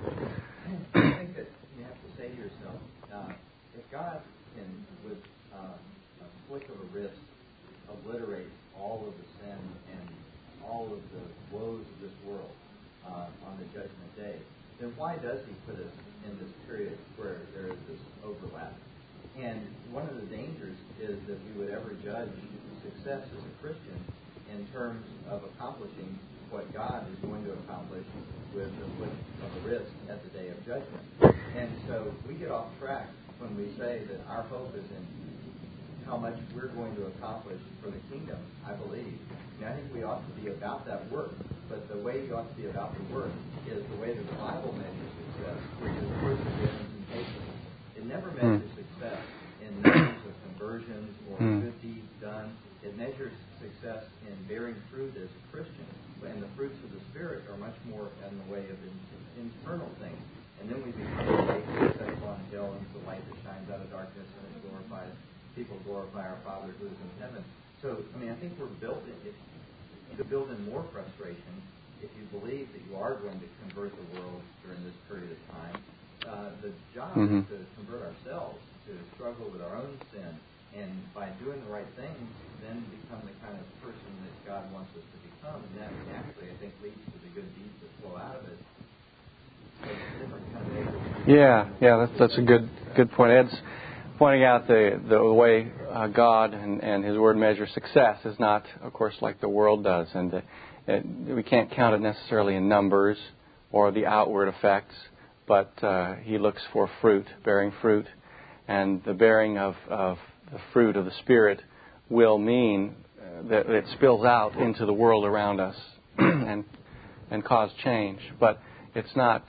I think that you have to say to yourself, uh, if God can, with uh, a flick of a wrist, obliterate all of the sin and all of the woes of this world uh, on the judgment day, then why does He put us in this period where there is this overlap? And one of the dangers is that we would ever judge success as a Christian in terms of accomplishing what God is going to accomplish with the flick of a wrist at the day of judgment. And so we get off track when we say that our hope is in how much we're going to accomplish for the kingdom, I believe. And I think we ought to be about that work, but the way you ought to be about the work is the way that the Bible measures success, which is perseverance and patience. It never measures mm. success in numbers of conversions or mm. good deeds done. It measures success in bearing fruit as a Christian. And the fruits of the Spirit are much more in the way of in, internal things. And then we become a light that sets on a hill and the light that shines out of darkness, and it glorifies, people glorify our Father who is in heaven. So, I mean, I think we're built in, if, to build in more frustration if you believe that you are going to convert the world during this period of time. Uh, the job mm-hmm. is to convert ourselves, to struggle with our own sin, and by doing the right things, then become the kind of person that God wants us to become, and that naturally, I think, leads to the good deeds that flow out of it. So it's a different kind of age. Yeah, yeah, that's, that's a good good point. Ed's pointing out the the way uh, God and, and His Word measure success is not, of course, like the world does, and uh, it, we can't count it necessarily in numbers or the outward effects, but uh, He looks for fruit, bearing fruit, and the bearing of, of the fruit of the Spirit will mean that it spills out into the world around us and and cause change, but it's not.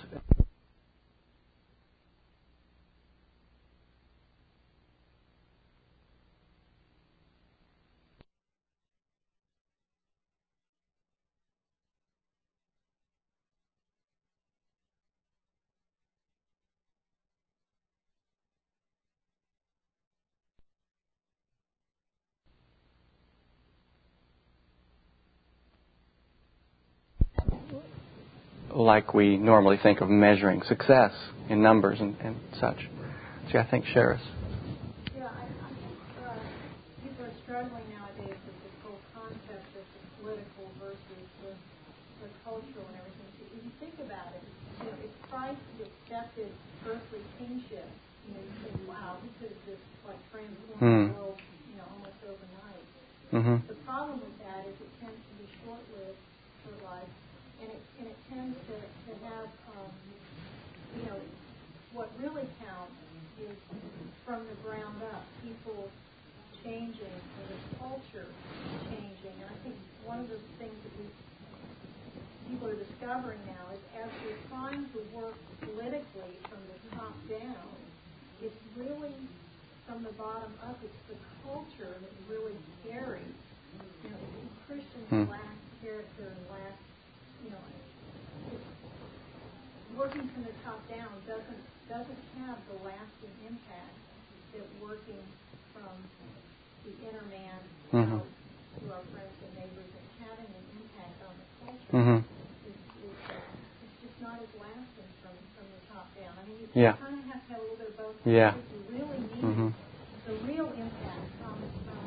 Like we normally think of measuring success in numbers and, and such. See, I think Sheris. Yeah, I, I think uh, people are struggling nowadays with this whole concept of the political versus the, the cultural and everything. So if you think about it, you know, if Christ accepted earthly kingship, you know, you say, wow, he could have just like transformed mm. the world, you know, almost overnight. Mm-hmm. The problem with that is it tends to be short-lived, short-lived. And it, and it tends to, to have, um, you know, what really counts is from the ground up, people changing, or the culture changing. And I think one of the things that we people are discovering now is as we're trying to work politically from the top down, it's really from the bottom up, it's the culture that really carries. You know, if Christians hmm. lack character and lack, you know, working from the top down doesn't doesn't have the lasting impact that working from the inner man mm-hmm. out to our friends and neighbors and having an impact on the culture mm-hmm. is, is uh, it's just not as lasting from, from the top down. I mean, you yeah. kind of have to have a little bit of both. Yeah. You really need mm-hmm. the real impact comes from,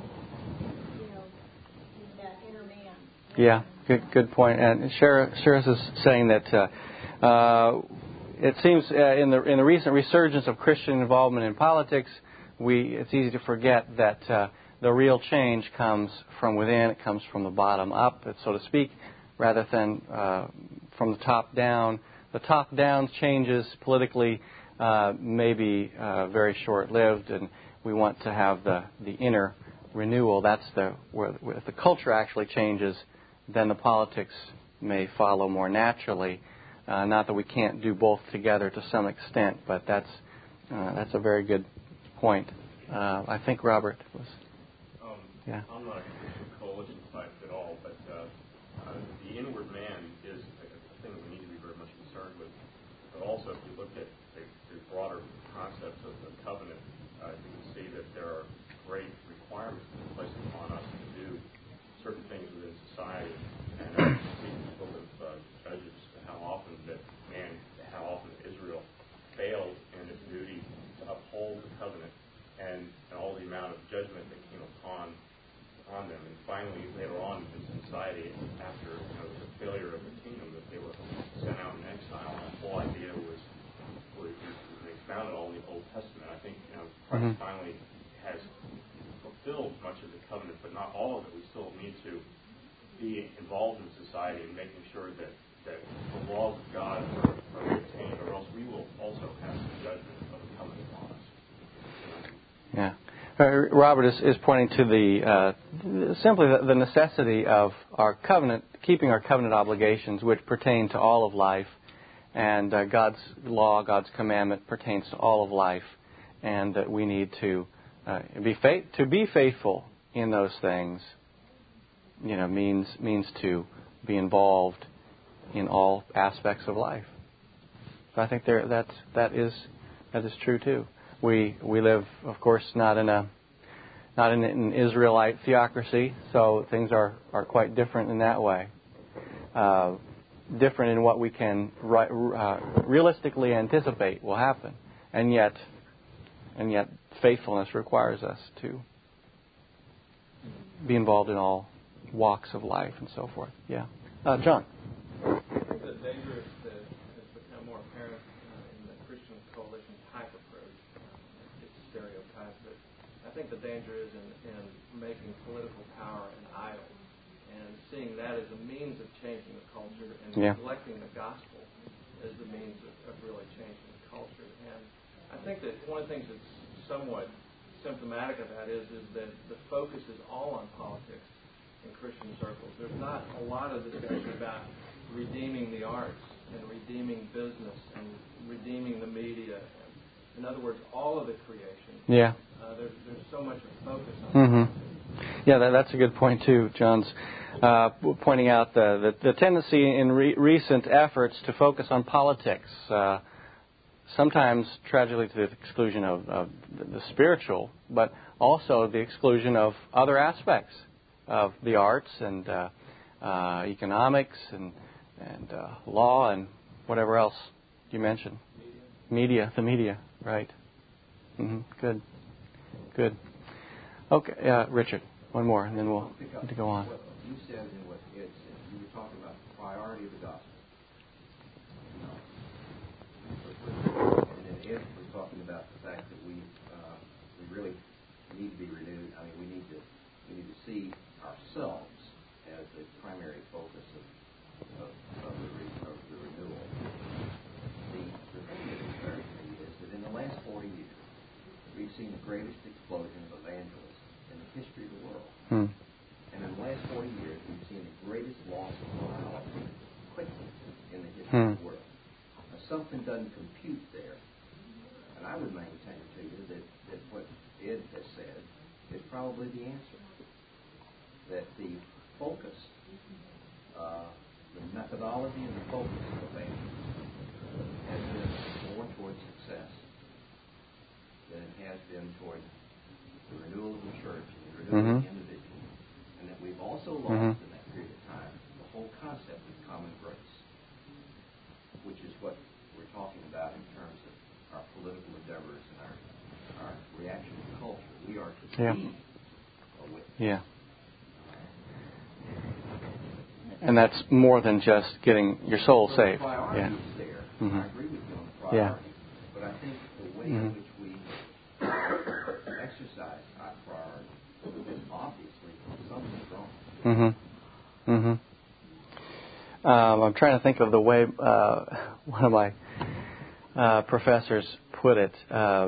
you know, that inner man. Yeah, good good point. And Sheris is saying that uh, uh, it seems uh, in the in the recent resurgence of Christian involvement in politics, we it's easy to forget that uh, the real change comes from within. It comes from the bottom up, so to speak, rather than uh, from the top down. The top down changes politically uh, may be uh, very short-lived, and we want to have the the inner renewal. That's the where, where if the culture actually changes, then the politics may follow more naturally. Uh, not that we can't do both together to some extent, but that's uh, that's a very good point. Uh, I think Robert was. Um, yeah. I'm not a Christian coalition type at all, but uh, uh, the inward man is a, a thing we need to be very much concerned with. But also, if you look at the, the broader concepts of the covenant, uh, you can see that there are great requirements that are placed upon us to do certain things within society. And I see in the book of uh, Judges how often that man, how often Israel failed in its duty to uphold the covenant, and, and all the amount of judgment that came upon on them. And finally, later on in society, after you know, the failure of the kingdom, that they were sent out in exile. And the whole idea was, was they found it all in the Old Testament. I think you know Christ mm-hmm. finally has fulfilled much of the covenant, but not all of it. We still need to be involved in society and making sure that, that the laws of God are, are maintained, or else we will also have the judgment of the covenant on us. Yeah. Uh, Robert is, is pointing to the uh, simply the, the necessity of our covenant, keeping our covenant obligations, which pertain to all of life, and uh, God's law, God's commandment pertains to all of life, and that we need to uh, be faith, to be faithful in those things. You know, means means to be involved in all aspects of life. So I think there that's that is that is true too. We we live, of course, not in a not in an Israelite theocracy, so things are, are quite different in that way. Uh, different in what we can uh, realistically anticipate will happen, and yet and yet faithfulness requires us to be involved in all walks of life and so forth. Yeah. Uh, John. I think the danger is that has become more apparent uh, in the Christian coalition type approach. Uh, it's stereotyped, but I think the danger is in, in making political power an idol and seeing that as a means of changing the culture and yeah. neglecting the gospel as the means of, of really changing the culture. And I think that one of the things that's somewhat symptomatic of that is, is that the focus is all on politics in Christian circles. There's not a lot of discussion about redeeming the arts and redeeming business and redeeming the media. In other words, all of the creation. Yeah. Uh, there's, there's so much of focus on mm-hmm. Yeah, that, that's a good point too, John's uh, pointing out the, the, the tendency in re- recent efforts to focus on politics, uh, sometimes tragically to the exclusion of, of the spiritual, but also the exclusion of other aspects of the arts and uh, uh, economics and and uh, law and whatever else you mentioned. Media, the media, right? Mm-hmm. Good, good. Okay, uh, Richard, one more, and then we'll need to go on. What you said and what Ed said, you were talking about the priority of the gospel. And then Ed was talking about the fact that we uh, we really need to be renewed. I mean, we need to we need to see ourselves as the primary focus of of, of, the, re, of the renewal. The, the thing that concerns me is that in the last forty years, we've seen the greatest explosion of evangelism in the history of the world. Hmm. And in the last forty years, we've seen the greatest loss of morality quickly in the history hmm. of the world. Now, something doesn't compute there. And I would maintain to you that, that what Ed has said is probably the answer. That the focus, uh, the methodology and the focus of evangelism has been more towards success than it has been toward the renewal of the church and the renewal mm-hmm. of the individual. And that we've also lost mm-hmm. in that period of time the whole concept of common grace, which is what we're talking about in terms of our political endeavors and our, our reaction to culture. We are to yeah. be a witness. Yeah. And that's more than just getting your soul so saved. The priority Yeah. is there. Mm-hmm. I agree with you on the priority. Yeah. But I think the way mm-hmm. in which we uh, exercise our priority is obviously something's wrong. Mm-hmm. Mm-hmm. Um, I'm trying to think of the way uh, one of my uh, professors put it. Uh,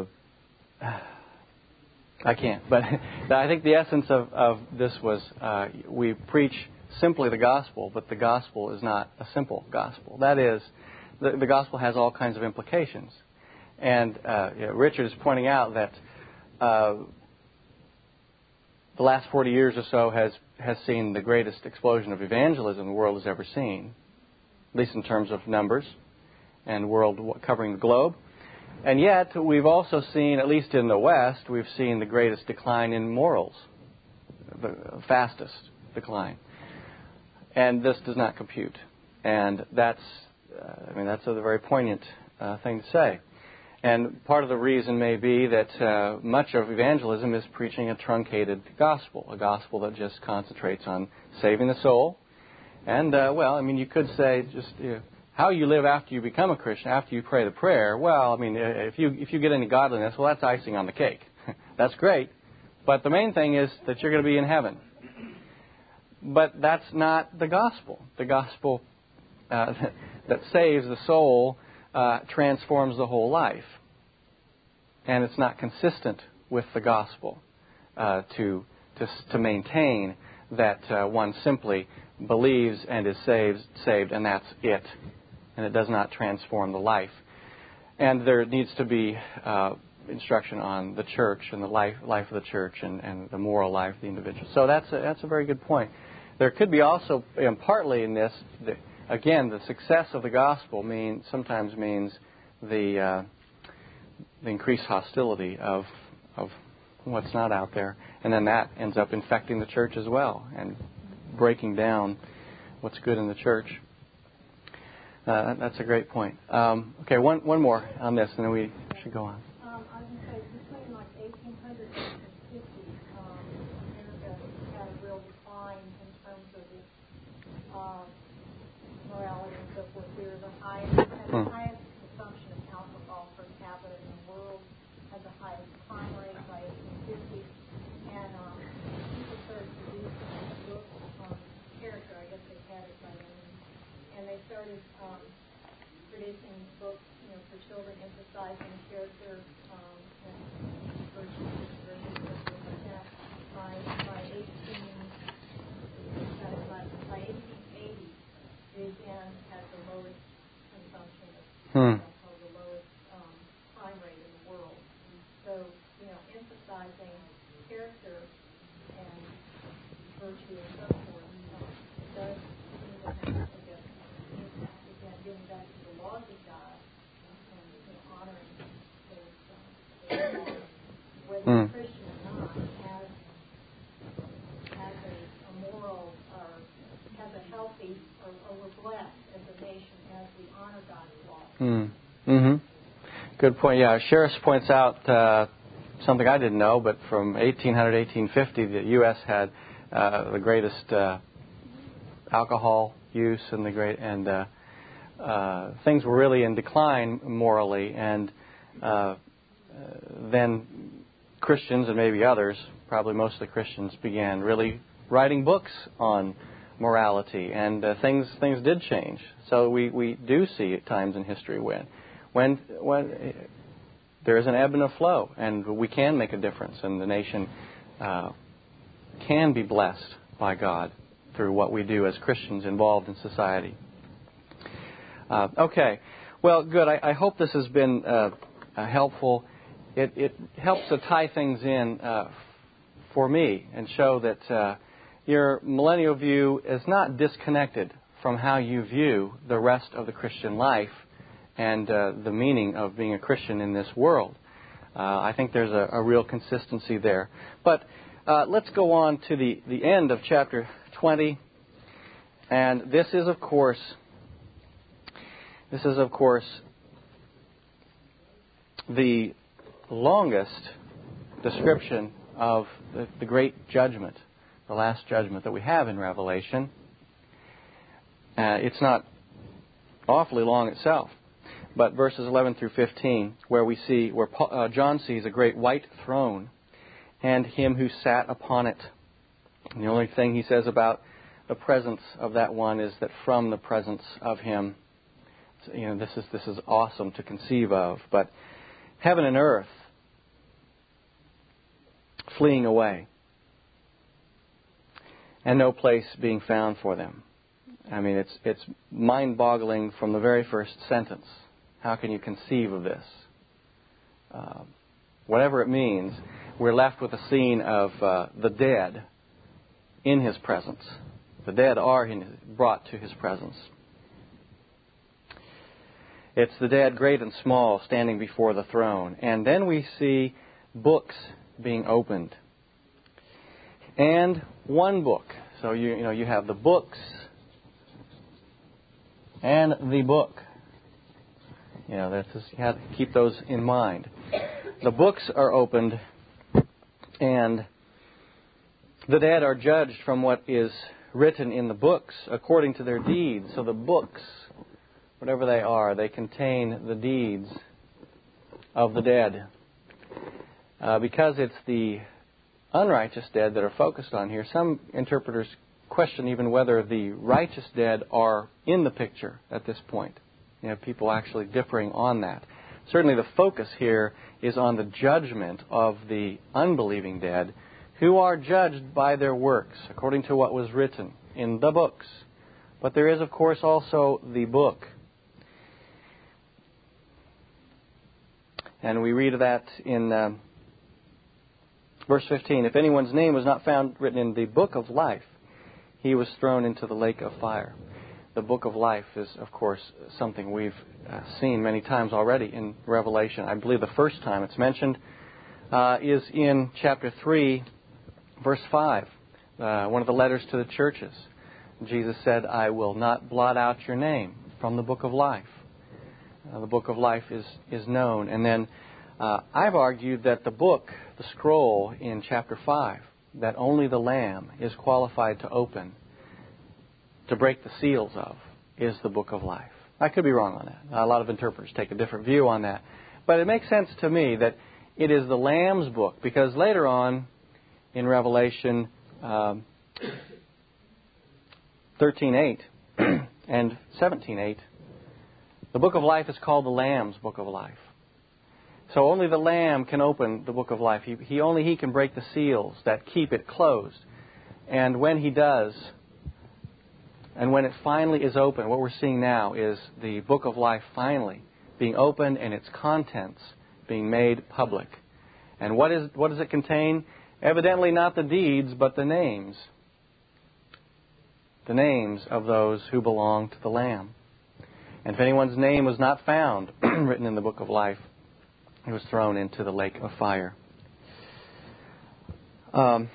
I can't, but I think the essence of, of this was uh, we preach simply the gospel, but the gospel is not a simple gospel. That is, the, the gospel has all kinds of implications. And uh, you know, Richard is pointing out that uh, the last forty years or so has, has seen the greatest explosion of evangelism the world has ever seen, at least in terms of numbers and world covering the globe. And yet, we've also seen, at least in the West, we've seen the greatest decline in morals, the fastest decline. And this does not compute. And that's, uh, I mean, that's a very poignant uh, thing to say. And part of the reason may be that uh, much of evangelism is preaching a truncated gospel, a gospel that just concentrates on saving the soul. And, uh, well, I mean, you could say just you know, how you live after you become a Christian, after you pray the prayer. Well, I mean, if you if you get any godliness, well, that's icing on the cake. That's great. But the main thing is that you're going to be in heaven. But that's not the gospel. The gospel uh, that saves the soul uh, transforms the whole life. And it's not consistent with the gospel uh, to, to to maintain that uh, one simply believes and is saved, saved, and that's it. And it does not transform the life. And there needs to be uh, instruction on the church and the life life of the church and, and the moral life of the individual. So that's a, that's a very good point. There could be also, you know, partly in this, the, again, the success of the gospel mean, sometimes means the, uh, the increased hostility of of what's not out there. And then that ends up infecting the church as well and breaking down what's good in the church. Uh, that's a great point. Um, okay, one one more on this, and then we should go on. Um, I was going to say, between like eighteen hundred and fifty, um, has had a real decline in terms of its uh, morality and so forth. We're the highest, has the Hmm. highest consumption of alcohol per capita in the world, has the highest crime rate by eighteen fifty, and um, people started producing books on character. I guess they had it by then, and they started um, producing books, you know, for children, emphasizing character um, and virtues, virtues, and things like that. By by eighteen, by eighteen eighty, Big N had the lowest consumption of Hmm. alcohol, the lowest um, crime rate in the world. And so, you know, emphasizing character and virtue and so forth um, does seem to have, I guess, impact again, getting back to the laws of God and, you know, honoring those, um, those laws, whether Hmm. you're Christian or not, has has a, a moral or has a healthy or, or we're blessed as a nation as we honor God's law. Mm. Mm-hmm. Good point. Yeah, Sheriff points out uh, something I didn't know, but from eighteen hundred to eighteen fifty, the U S had uh, the greatest uh, alcohol use and the great and uh, uh, things were really in decline morally, and uh, uh, then Christians and maybe others, probably most of the Christians, began really writing books on morality, and uh, things things did change. So we, we do see at times in history when when when uh, there is an ebb and a flow, and we can make a difference, and the nation uh, can be blessed by God through what we do as Christians involved in society. Uh, okay, well, good. I, I hope this has been uh, uh, helpful. It, it helps to tie things in uh, for me and show that uh, your millennial view is not disconnected from how you view the rest of the Christian life and uh, the meaning of being a Christian in this world. Uh, I think there's a, a real consistency there. But uh, let's go on to the, the end of chapter twenty. And this is, of course, this is, of course, the longest description of the, the great judgment, the last judgment that we have in Revelation. Uh, it's not awfully long itself, but verses eleven through fifteen, where we see, where Paul, uh, John sees a great white throne and him who sat upon it. And the only thing he says about the presence of that one is that from the presence of him, you know, this is this is awesome to conceive of. But heaven and earth fleeing away, and no place being found for them. I mean, it's it's mind-boggling from the very first sentence. How can you conceive of this? Uh, whatever it means, we're left with a scene of uh, the dead in His presence. The dead are in, brought to His presence. It's the dead, great and small, standing before the throne. And then we see books being opened. And one book. So you, you know, you have the books and the book. You know, that's just, you have to keep those in mind. The books are opened, and the dead are judged from what is written in the books according to their deeds. So the books, whatever they are, they contain the deeds of the dead. Uh, because it's the unrighteous dead that are focused on here, some interpreters question even whether the righteous dead are in the picture at this point. You know, people actually differing on that. Certainly the focus here is on the judgment of the unbelieving dead, who are judged by their works, according to what was written in the books. But there is, of course, also the book. And we read of that in uh, verse fifteen. If anyone's name was not found written in the book of life, he was thrown into the lake of fire. The book of life is, of course, something we've uh, seen many times already in Revelation. I believe the first time it's mentioned uh, is in chapter three, verse five, uh, one of the letters to the churches. Jesus said, I will not blot out your name from the book of life. Uh, the book of life is, is known. And then uh, I've argued that the book, the scroll in chapter five, that only the Lamb is qualified to open, to break the seals of, is the book of life. I could be wrong on that. A lot of interpreters take a different view on that. But it makes sense to me that it is the Lamb's book, because later on in Revelation um, thirteen eight and seventeen eight, the book of life is called the Lamb's book of life. So only the Lamb can open the book of life. He, he only He can break the seals that keep it closed. And when He does, and when it finally is open, what we're seeing now is the book of life finally being opened and its contents being made public. And what is what does it contain? Evidently not the deeds, but the names. The names of those who belong to the Lamb. And if anyone's name was not found written in the book of life, he was thrown into the lake of fire. Um,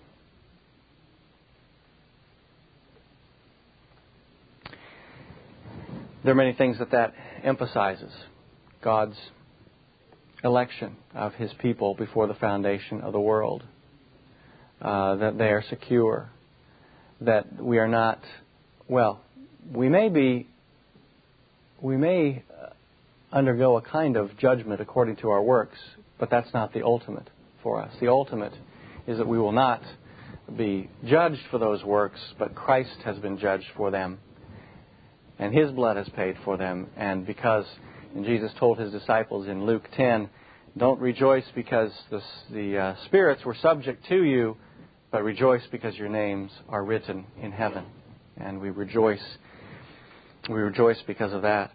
there are many things that that emphasizes. God's election of His people before the foundation of the world. Uh, that they are secure. That we are not, well, we may be, we may undergo a kind of judgment according to our works, but that's not the ultimate for us. The ultimate is that we will not be judged for those works, but Christ has been judged for them, and His blood has paid for them. And because, and Jesus told His disciples in Luke ten, don't rejoice because the, the uh, spirits were subject to you, but rejoice because your names are written in heaven. And we rejoice, we rejoice because of that.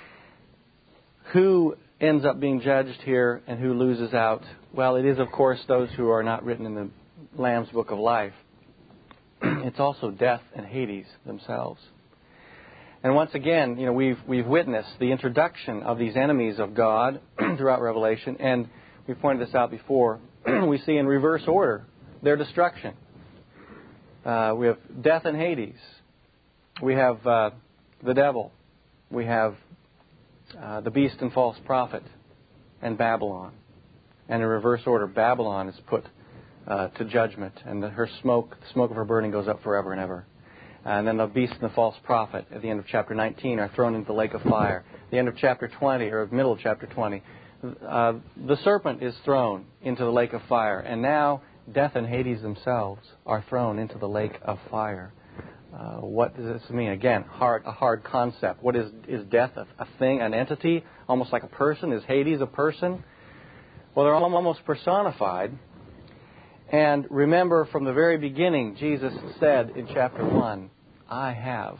Who ends up being judged here and who loses out? Well, it is, of course, those who are not written in the Lamb's book of life. It's also death and Hades themselves. And once again, you know, we've we've witnessed the introduction of these enemies of God throughout Revelation, and we pointed this out before. We see in reverse order their destruction. Uh, we have death and Hades. We have uh, the devil. We have uh, the beast and false prophet, and Babylon. And in reverse order, Babylon is put uh, to judgment, and the, her smoke, the smoke of her burning, goes up forever and ever. And then the beast and the false prophet at the end of chapter nineteen are thrown into the lake of fire. At the end of chapter twenty, or middle of chapter twenty, uh, the serpent is thrown into the lake of fire. And now death and Hades themselves are thrown into the lake of fire. Uh, what does this mean? Again, hard, a hard concept. What is is death? A, a thing, an entity, almost like a person? Is Hades a person? Well, they're almost personified. And remember, from the very beginning, Jesus said in chapter one, I have,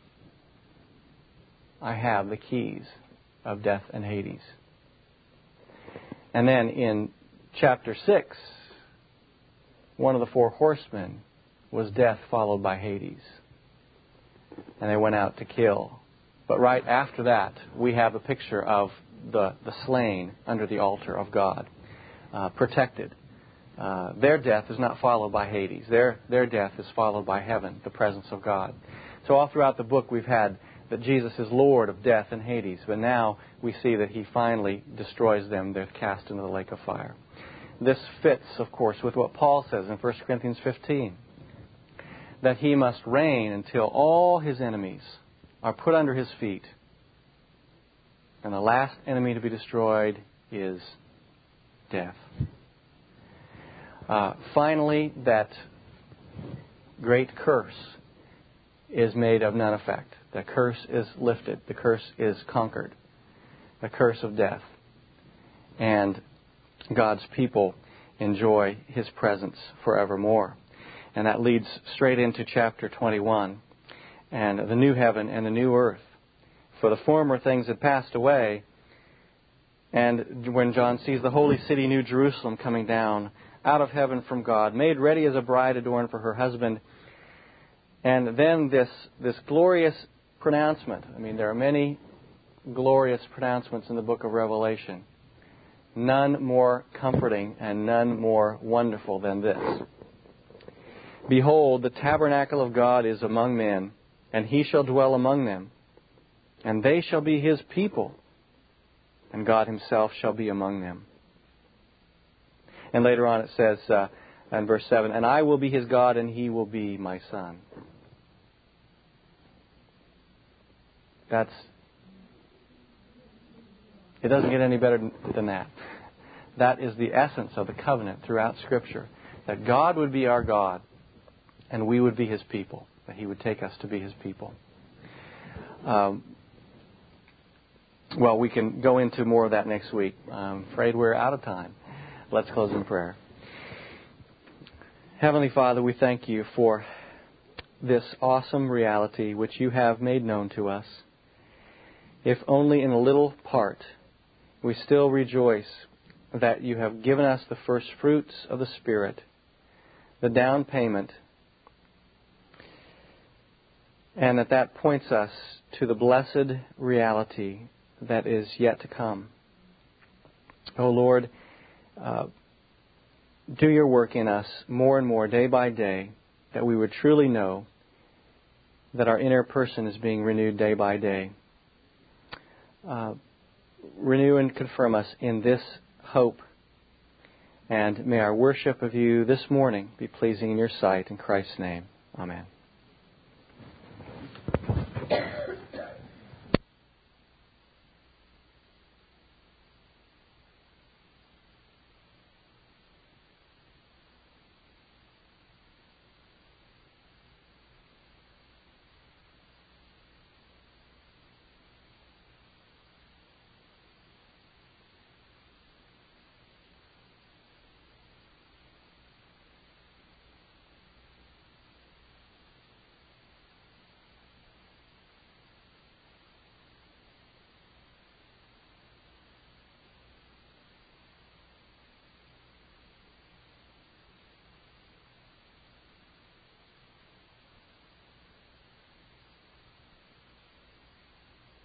I have the keys of death and Hades. And then in chapter six, one of the four horsemen was death followed by Hades. And they went out to kill. But right after that, we have a picture of the, the slain under the altar of God, uh, protected. Uh, their death is not followed by Hades. Their their death is followed by heaven, the presence of God. So all throughout the book we've had that Jesus is Lord of death and Hades. But now we see that He finally destroys them. They're cast into the lake of fire. This fits, of course, with what Paul says in First Corinthians fifteen. That He must reign until all His enemies are put under His feet. And the last enemy to be destroyed is death. Uh, finally, that great curse is made of none effect. The curse is lifted. The curse is conquered. The curse of death. And God's people enjoy His presence forevermore. And that leads straight into chapter twenty-one. And the new heaven and the new earth. For the former things had passed away. And when John sees the holy city, New Jerusalem, coming down out of heaven from God, made ready as a bride adorned for her husband. And then this this glorious pronouncement. I mean, there are many glorious pronouncements in the book of Revelation. None more comforting and none more wonderful than this. Behold, the tabernacle of God is among men, and He shall dwell among them. And they shall be His people, and God Himself shall be among them. And later on it says, uh, And verse seven, and I will be his God and he will be my son. That's, it doesn't get any better than that. That is the essence of the covenant throughout Scripture. That God would be our God and we would be his people. That he would take us to be his people. Um, well, we can go into more of that next week. I'm afraid we're out of time. Let's close in prayer. Heavenly Father, we thank you for this awesome reality which you have made known to us. If only in a little part, we still rejoice that you have given us the first fruits of the Spirit, the down payment, and that that points us to the blessed reality that is yet to come. Oh Lord, uh, do your work in us more and more day by day, that we would truly know that our inner person is being renewed day by day. Uh, renew and confirm us in this hope. And may our worship of you this morning be pleasing in your sight. In Christ's name, amen.